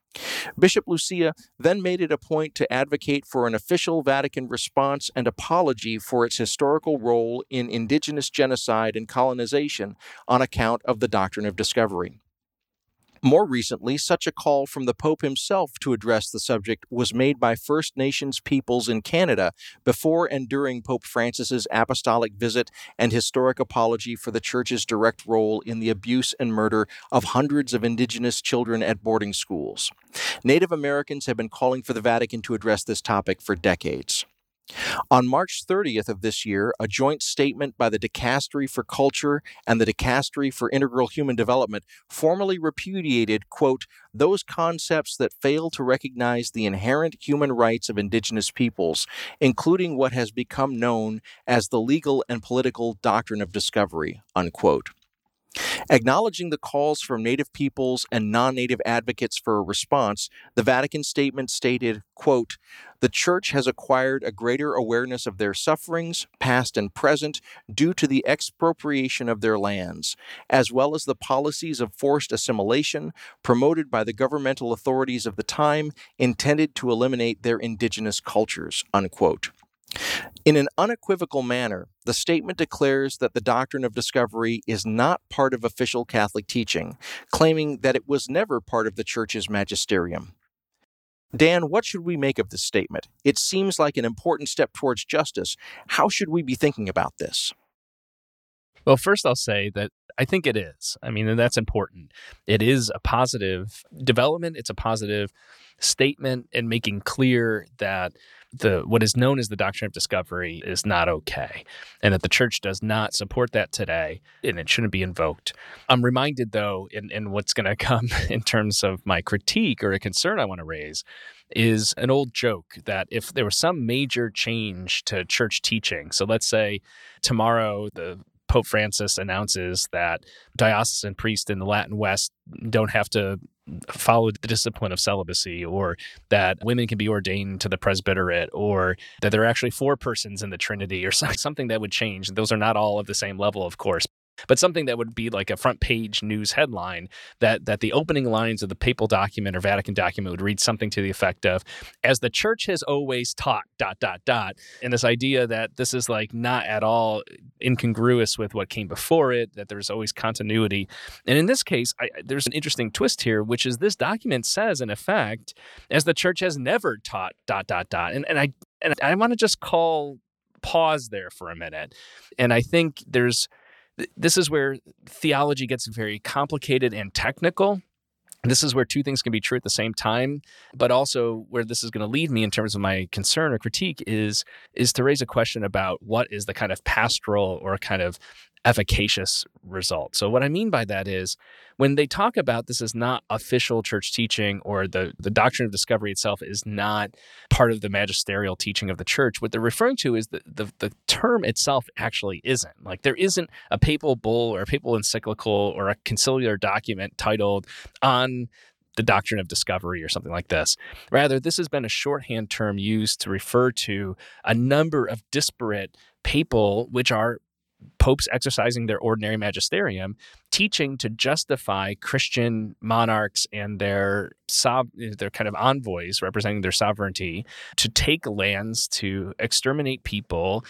Bishop Lucia then made it a point to advocate for an official Vatican response and apology for its historical role in indigenous genocide and colonization on account of the doctrine of discovery. More recently, such a call from the Pope himself to address the subject was made by First Nations peoples in Canada before and during Pope Francis's apostolic visit and historic apology for the Church's direct role in the abuse and murder of hundreds of Indigenous children at boarding schools. Native Americans have been calling for the Vatican to address this topic for decades. On March thirtieth of this year, a joint statement by the Dicastery for Culture and the Dicastery for Integral Human Development formally repudiated, quote, those concepts that fail to recognize the inherent human rights of Indigenous peoples, including what has become known as the legal and political doctrine of discovery, unquote. Acknowledging the calls from Native peoples and non-Native advocates for a response, the Vatican statement stated, quote, the Church has acquired a greater awareness of their sufferings, past and present, due to the expropriation of their lands, as well as the policies of forced assimilation promoted by the governmental authorities of the time intended to eliminate their indigenous cultures, unquote. In an unequivocal manner, the statement declares that the doctrine of discovery is not part of official Catholic teaching, claiming that it was never part of the Church's magisterium. Dan, what should we make of this statement? It seems like an important step towards justice. How should we be thinking about this? Well, first I'll say that I think it is. I mean, and that's important. It is a positive development. It's a positive statement in making clear that the what is known as the doctrine of discovery is not okay, and that the Church does not support that today, and it shouldn't be invoked. I'm reminded, though, in, in what's going to come in terms of my critique or a concern I want to raise, is an old joke that if there was some major change to Church teaching, so let's say tomorrow the Pope Francis announces that diocesan priests in the Latin West don't have to follow the discipline of celibacy, or that women can be ordained to the presbyterate, or that there are actually four persons in the Trinity, or something that would change. Those are not all of the same level, of course, but something that would be like a front page news headline, that that the opening lines of the papal document or Vatican document would read something to the effect of, as the Church has always taught, dot, dot, dot. And this idea that this is like not at all incongruous with what came before it, that there's always continuity. And in this case, I, there's an interesting twist here, which is this document says, in effect, as the Church has never taught, dot, dot, dot. And, and I, and I want to just call pause there for a minute. And I think there's This is where theology gets very complicated and technical. This is where two things can be true at the same time, but also where this is going to lead me in terms of my concern or critique is, is to raise a question about what is the kind of pastoral or kind of efficacious result. So what I mean by that is when they talk about this is not official Church teaching, or the, the doctrine of discovery itself is not part of the magisterial teaching of the Church, what they're referring to is that the, the term itself actually isn't. Like there isn't a papal bull or a papal encyclical or a conciliar document titled on the doctrine of discovery or something like this. Rather, this has been a shorthand term used to refer to a number of disparate papal, which are popes exercising their ordinary magisterium, teaching to justify Christian monarchs and their sov- their kind of envoys representing their sovereignty to take lands, to exterminate people,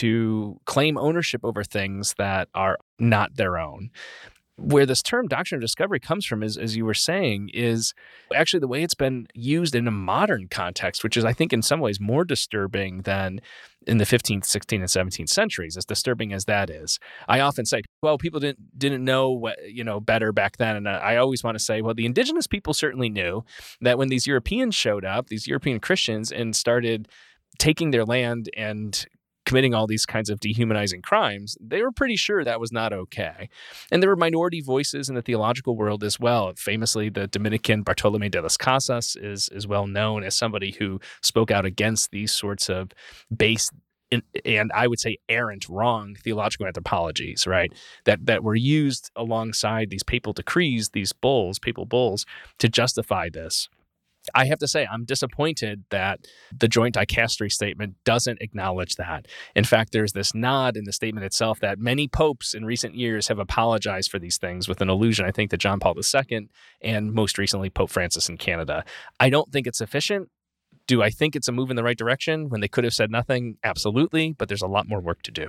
to claim ownership over things that are not their own. Where this term doctrine of discovery comes from is, as you were saying, is actually the way it's been used in a modern context, which is, I think, in some ways more disturbing than in the fifteenth, sixteenth, and seventeenth centuries, as disturbing as that is. I often say, well, people didn't didn't know what, you know, better back then. And I always want to say, well, the indigenous people certainly knew that when these Europeans showed up, these European Christians, and started taking their land and committing all these kinds of dehumanizing crimes, they were pretty sure that was not okay. And there were minority voices in the theological world as well. Famously, the Dominican Bartolomé de las Casas is, is well known as somebody who spoke out against these sorts of base and, and I would say errant, wrong theological anthropologies, right? That that were used alongside these papal decrees, these bulls, papal bulls, to justify this. I have to say, I'm disappointed that the joint dicastery statement doesn't acknowledge that. In fact, there's this nod in the statement itself that many popes in recent years have apologized for these things, with an allusion, I think, to John Paul the Second and most recently Pope Francis in Canada. I don't think it's sufficient. Do I think it's a move in the right direction when they could have said nothing? Absolutely, but there's a lot more work to do.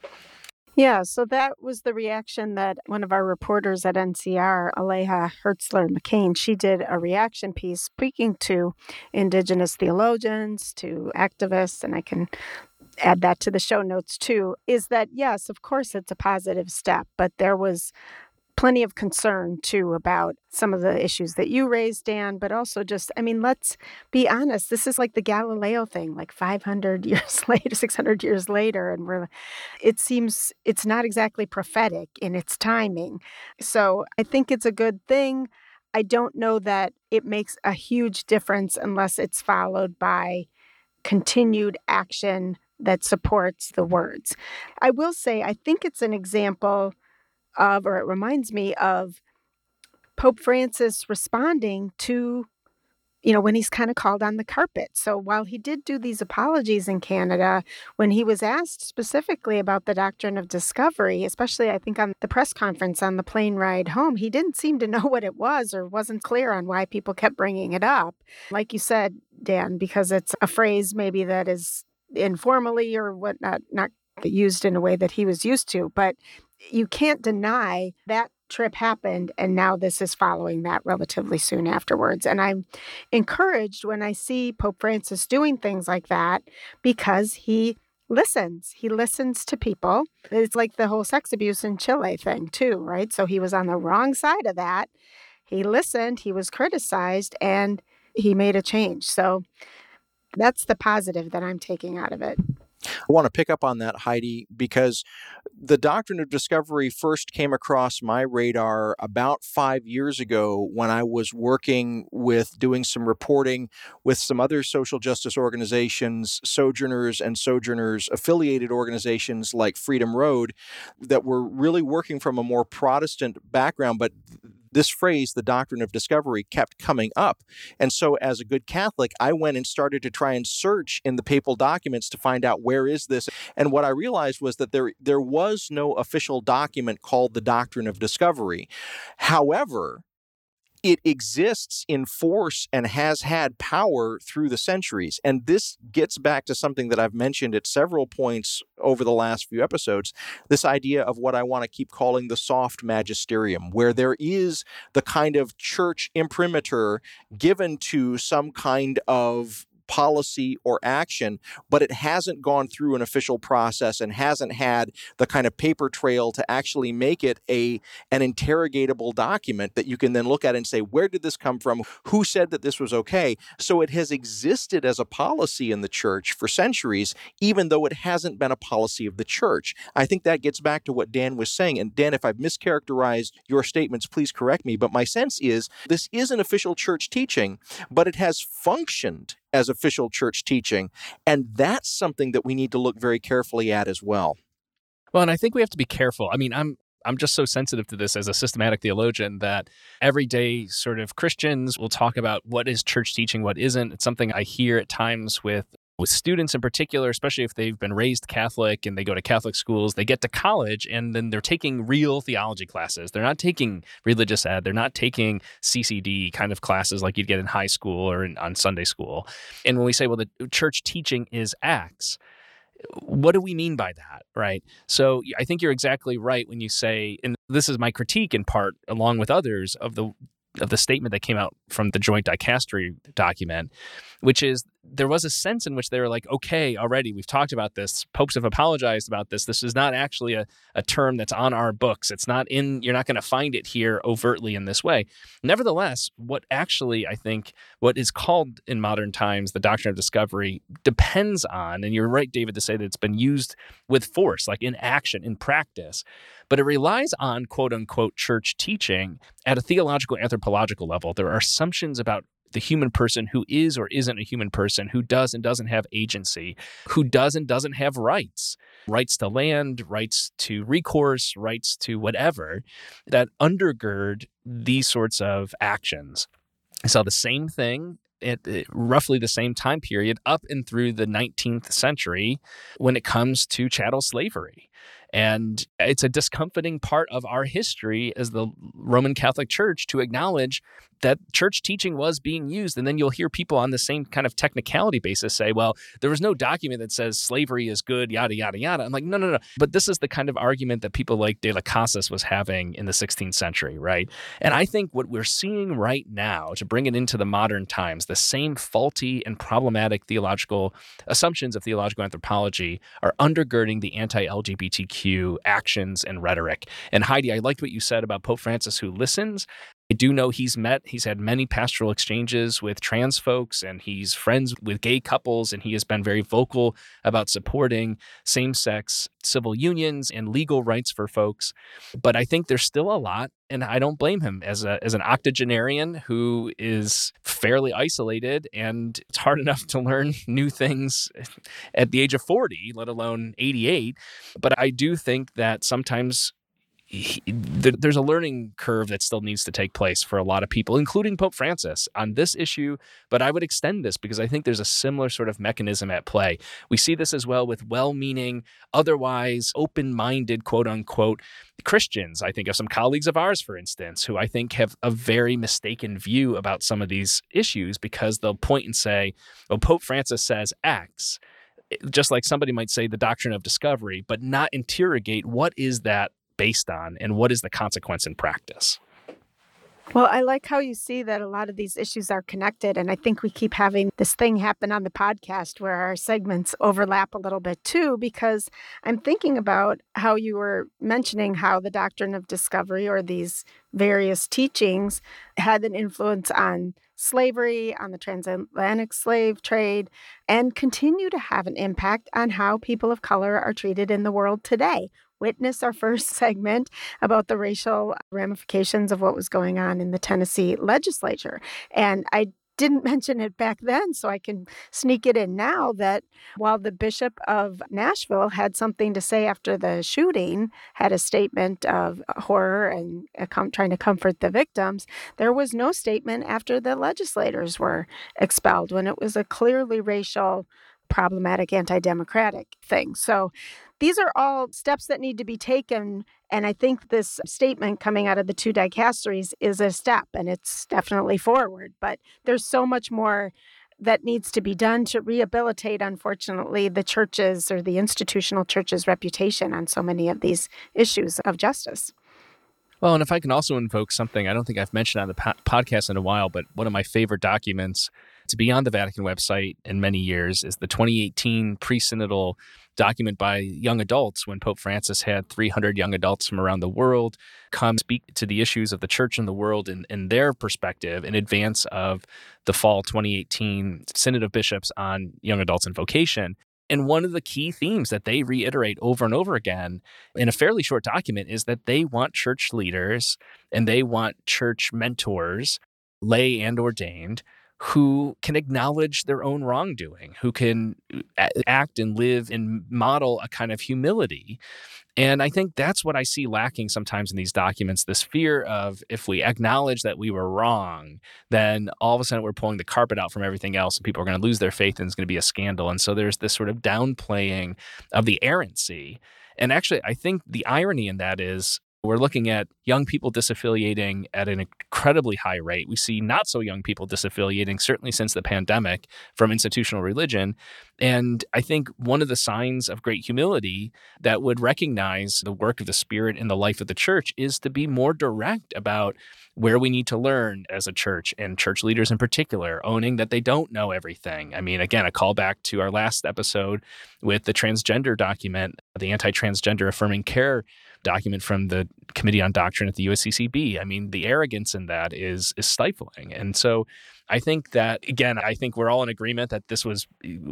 Yeah, so that was the reaction that one of our reporters at N C R, Aleha Hertzler-McCain, she did a reaction piece speaking to Indigenous theologians, to activists, and I can add that to the show notes too, is that, yes, of course, it's a positive step, but there was plenty of concern, too, about some of the issues that you raised, Dan, but also just, I mean, let's be honest. This is like the Galileo thing, like five hundred years later, six hundred years later, and we're, it seems it's not exactly prophetic in its timing. So I think it's a good thing. I don't know that it makes a huge difference unless it's followed by continued action that supports the words. I will say, I think it's an example of, or it reminds me of, Pope Francis responding to, you know, when he's kind of called on the carpet. So while he did do these apologies in Canada, when he was asked specifically about the doctrine of discovery, especially I think on the press conference on the plane ride home, he didn't seem to know what it was or wasn't clear on why people kept bringing it up. Like you said, Dan, because it's a phrase maybe that is informally or whatnot, not used in a way that he was used to, but you can't deny that trip happened, and now this is following that relatively soon afterwards. And I'm encouraged when I see Pope Francis doing things like that because he listens. He listens to people. It's like the whole sex abuse in Chile thing too, right? So he was on the wrong side of that. He listened, he was criticized, and he made a change. So that's the positive that I'm taking out of it. I want to pick up on that, Heidi, because the doctrine of discovery first came across my radar about five years ago when I was working with doing some reporting with some other social justice organizations, Sojourners and Sojourners affiliated organizations like Freedom Road, that were really working from a more Protestant background, but this phrase, the doctrine of discovery, kept coming up. And so as a good Catholic, I went and started to try and search in the papal documents to find out where is this. And what I realized was that there, there was no official document called the doctrine of discovery. However, it exists in force and has had power through the centuries. And this gets back to something that I've mentioned at several points over the last few episodes, this idea of what I want to keep calling the soft magisterium, where there is the kind of church imprimatur given to some kind of policy or action, but it hasn't gone through an official process and hasn't had the kind of paper trail to actually make it a an interrogatable document that you can then look at and say, where did this come from? Who said that this was okay? So it has existed as a policy in the church for centuries, even though it hasn't been a policy of the church. I think that gets back to what Dan was saying. And Dan, if I've mischaracterized your statements, please correct me. But my sense is this is an official church teaching, but it has functioned as official church teaching. And that's something that we need to look very carefully at as well. Well, and I think we have to be careful. I mean, I'm I'm just so sensitive to this as a systematic theologian that everyday sort of Christians will talk about what is church teaching, what isn't. It's something I hear at times with with students in particular, especially if they've been raised Catholic and they go to Catholic schools, they get to college and then they're taking real theology classes. They're not taking religious ed. They're not taking C C D kind of classes like you'd get in high school or in, on Sunday school. And when we say, well, the church teaching is Acts, what do we mean by that, right? So I think you're exactly right when you say, and this is my critique in part, along with others, of the of the statement that came out from the joint dicastery document, which is there was a sense in which they were like, okay, already, we've talked about this. Popes have apologized about this. This is not actually a, a term that's on our books. It's not in, you're not going to find it here overtly in this way. Nevertheless, what actually, I think, what is called in modern times the doctrine of discovery depends on, and you're right, David, to say that it's been used with force, like in action, in practice, but it relies on quote unquote church teaching at a theological, anthropological level. There are assumptions about the human person who is or isn't a human person, who does and doesn't have agency, who does and doesn't have rights, rights to land, rights to recourse, rights to whatever, that undergird these sorts of actions. I saw the same thing at roughly the same time period up and through the nineteenth century when it comes to chattel slavery. And it's a discomforting part of our history as the Roman Catholic Church to acknowledge that church teaching was being used. And then you'll hear people on the same kind of technicality basis say, well, there was no document that says slavery is good, yada, yada, yada. I'm like, no, no, no. But this is the kind of argument that people like De Las Casas was having in the sixteenth century, right? And I think what we're seeing right now, to bring it into the modern times, the same faulty and problematic theological assumptions of theological anthropology are undergirding the anti-L G B T Q actions and rhetoric. And Heidi, I liked what you said about Pope Francis who listens. I do know he's met, he's had many pastoral exchanges with trans folks, and he's friends with gay couples, and he has been very vocal about supporting same-sex civil unions and legal rights for folks. But I think there's still a lot, and I don't blame him as a as an octogenarian who is fairly isolated, and it's hard enough to learn new things at the age of forty, let alone eighty-eight. But I do think that sometimes He, there's a learning curve that still needs to take place for a lot of people, including Pope Francis, on this issue. But I would extend this because I think there's a similar sort of mechanism at play. We see this as well with well-meaning, otherwise open-minded, quote-unquote, Christians. I think of some colleagues of ours, for instance, who I think have a very mistaken view about some of these issues because they'll point and say, well, Pope Francis says X, just like somebody might say the doctrine of discovery, but not interrogate what is that based on and what is the consequence in practice. Well, I like how you see that a lot of these issues are connected. And I think we keep having this thing happen on the podcast where our segments overlap a little bit too, because I'm thinking about how you were mentioning how the doctrine of discovery or these various teachings had an influence on slavery, on the transatlantic slave trade, and continue to have an impact on how people of color are treated in the world today. Witness our first segment about the racial ramifications of what was going on in the Tennessee legislature. And I didn't mention it back then, so I can sneak it in now, that while the Bishop of Nashville had something to say after the shooting, had a statement of horror and uh, com- trying to comfort the victims, there was no statement after the legislators were expelled when it was a clearly racial, problematic, anti-democratic thing. So these are all steps that need to be taken. And I think this statement coming out of the two dicasteries is a step, and it's definitely forward. But there's so much more that needs to be done to rehabilitate, unfortunately, the church's or the institutional church's reputation on so many of these issues of justice. Well, and if I can also invoke something I don't think I've mentioned on the po- podcast in a while, but one of my favorite documents to be on the Vatican website in many years is the twenty eighteen pre-synodal document by young adults when Pope Francis had three hundred young adults from around the world come speak to the issues of the church and the world in, in their perspective in advance of the fall twenty eighteen Synod of Bishops on Young Adults and Vocation. And one of the key themes that they reiterate over and over again in a fairly short document is that they want church leaders and they want church mentors, lay and ordained, who can acknowledge their own wrongdoing, who can act and live and model a kind of humility. And I think that's what I see lacking sometimes in these documents, this fear of if we acknowledge that we were wrong, then all of a sudden we're pulling the carpet out from everything else and people are going to lose their faith and it's going to be a scandal. And so there's this sort of downplaying of the errancy. And actually, I think the irony in that is we're looking at young people disaffiliating at an incredibly high rate. We see not so young people disaffiliating, certainly since the pandemic, from institutional religion. And I think one of the signs of great humility that would recognize the work of the Spirit in the life of the church is to be more direct about where we need to learn as a church, and church leaders in particular, owning that they don't know everything. I mean, again, a callback to our last episode with the transgender document, the anti-transgender affirming care document from the Committee on Doctrine at the U S C C B. I mean, the arrogance in that is is stifling. And so I think that, again, I think we're all in agreement that this was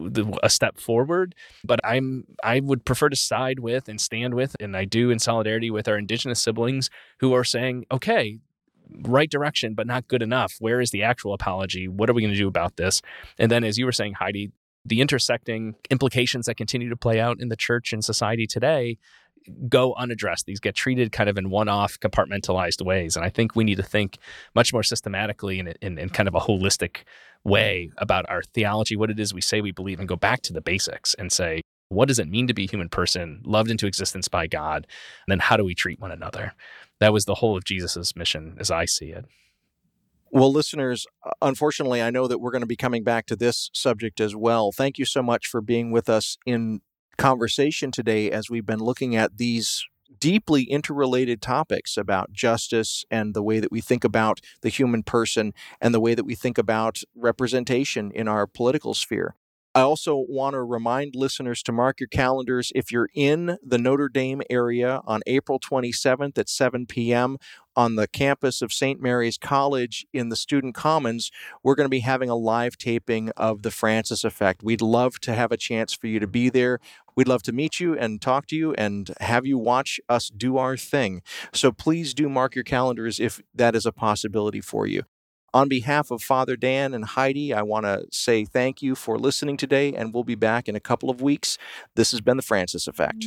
a step forward, but I'm I would prefer to side with and stand with, and I do in solidarity with our Indigenous siblings who are saying, okay, right direction, but not good enough. Where is the actual apology? What are we going to do about this? And then, as you were saying, Heidi, the intersecting implications that continue to play out in the church and society today go unaddressed. These get treated kind of in one-off, compartmentalized ways. And I think we need to think much more systematically and in, in, in kind of a holistic way about our theology, what it is we say we believe, and go back to the basics and say, what does it mean to be a human person, loved into existence by God? And then how do we treat one another? That was the whole of Jesus's mission as I see it. Well, listeners, unfortunately, I know that we're going to be coming back to this subject as well. Thank you so much for being with us in conversation today as we've been looking at these deeply interrelated topics about justice and the way that we think about the human person and the way that we think about representation in our political sphere. I also want to remind listeners to mark your calendars. If you're in the Notre Dame area on April twenty-seventh at seven p.m. on the campus of Saint Mary's College in the Student Commons, we're going to be having a live taping of The Francis Effect. We'd love to have a chance for you to be there. We'd love to meet you and talk to you and have you watch us do our thing. So please do mark your calendars if that is a possibility for you. On behalf of Father Dan and Heidi, I want to say thank you for listening today, and we'll be back in a couple of weeks. This has been The Francis Effect.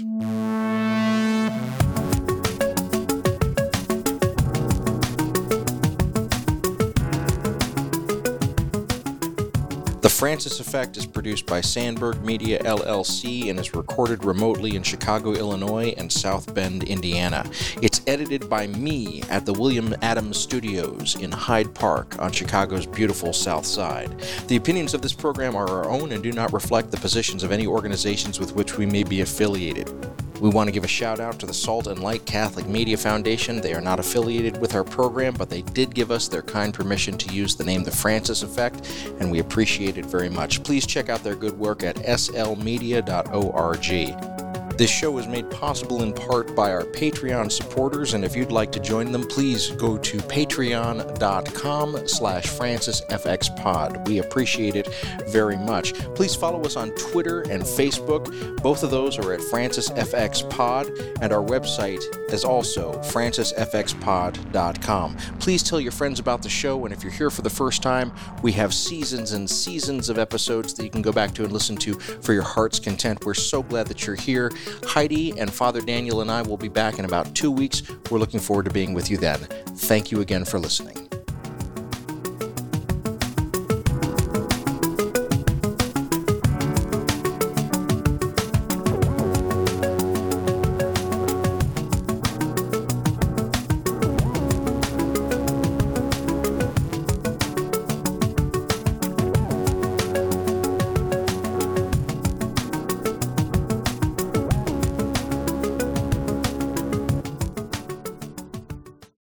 The Francis Effect is produced by Sandberg Media, L L C, and is recorded remotely in Chicago, Illinois, and South Bend, Indiana. It's edited by me at the William Adams Studios in Hyde Park on Chicago's beautiful South Side. The opinions of this program are our own and do not reflect the positions of any organizations with which we may be affiliated. We want to give a shout out to the Salt and Light Catholic Media Foundation. They are not affiliated with our program, but they did give us their kind permission to use the name The Francis Effect, and we appreciate it very much. Please check out their good work at s l media dot org. This show is made possible in part by our Patreon supporters, and if you'd like to join them, please go to patreon.com slash francisfxpod. We appreciate it very much. Please follow us on Twitter and Facebook. Both of those are at francisfxpod, and our website is also francis f x pod dot com. Please tell your friends about the show, and if you're here for the first time, we have seasons and seasons of episodes that you can go back to and listen to for your heart's content. We're so glad that you're here. Heidi and Father Daniel and I will be back in about two weeks. We're looking forward to being with you then. Thank you again for listening.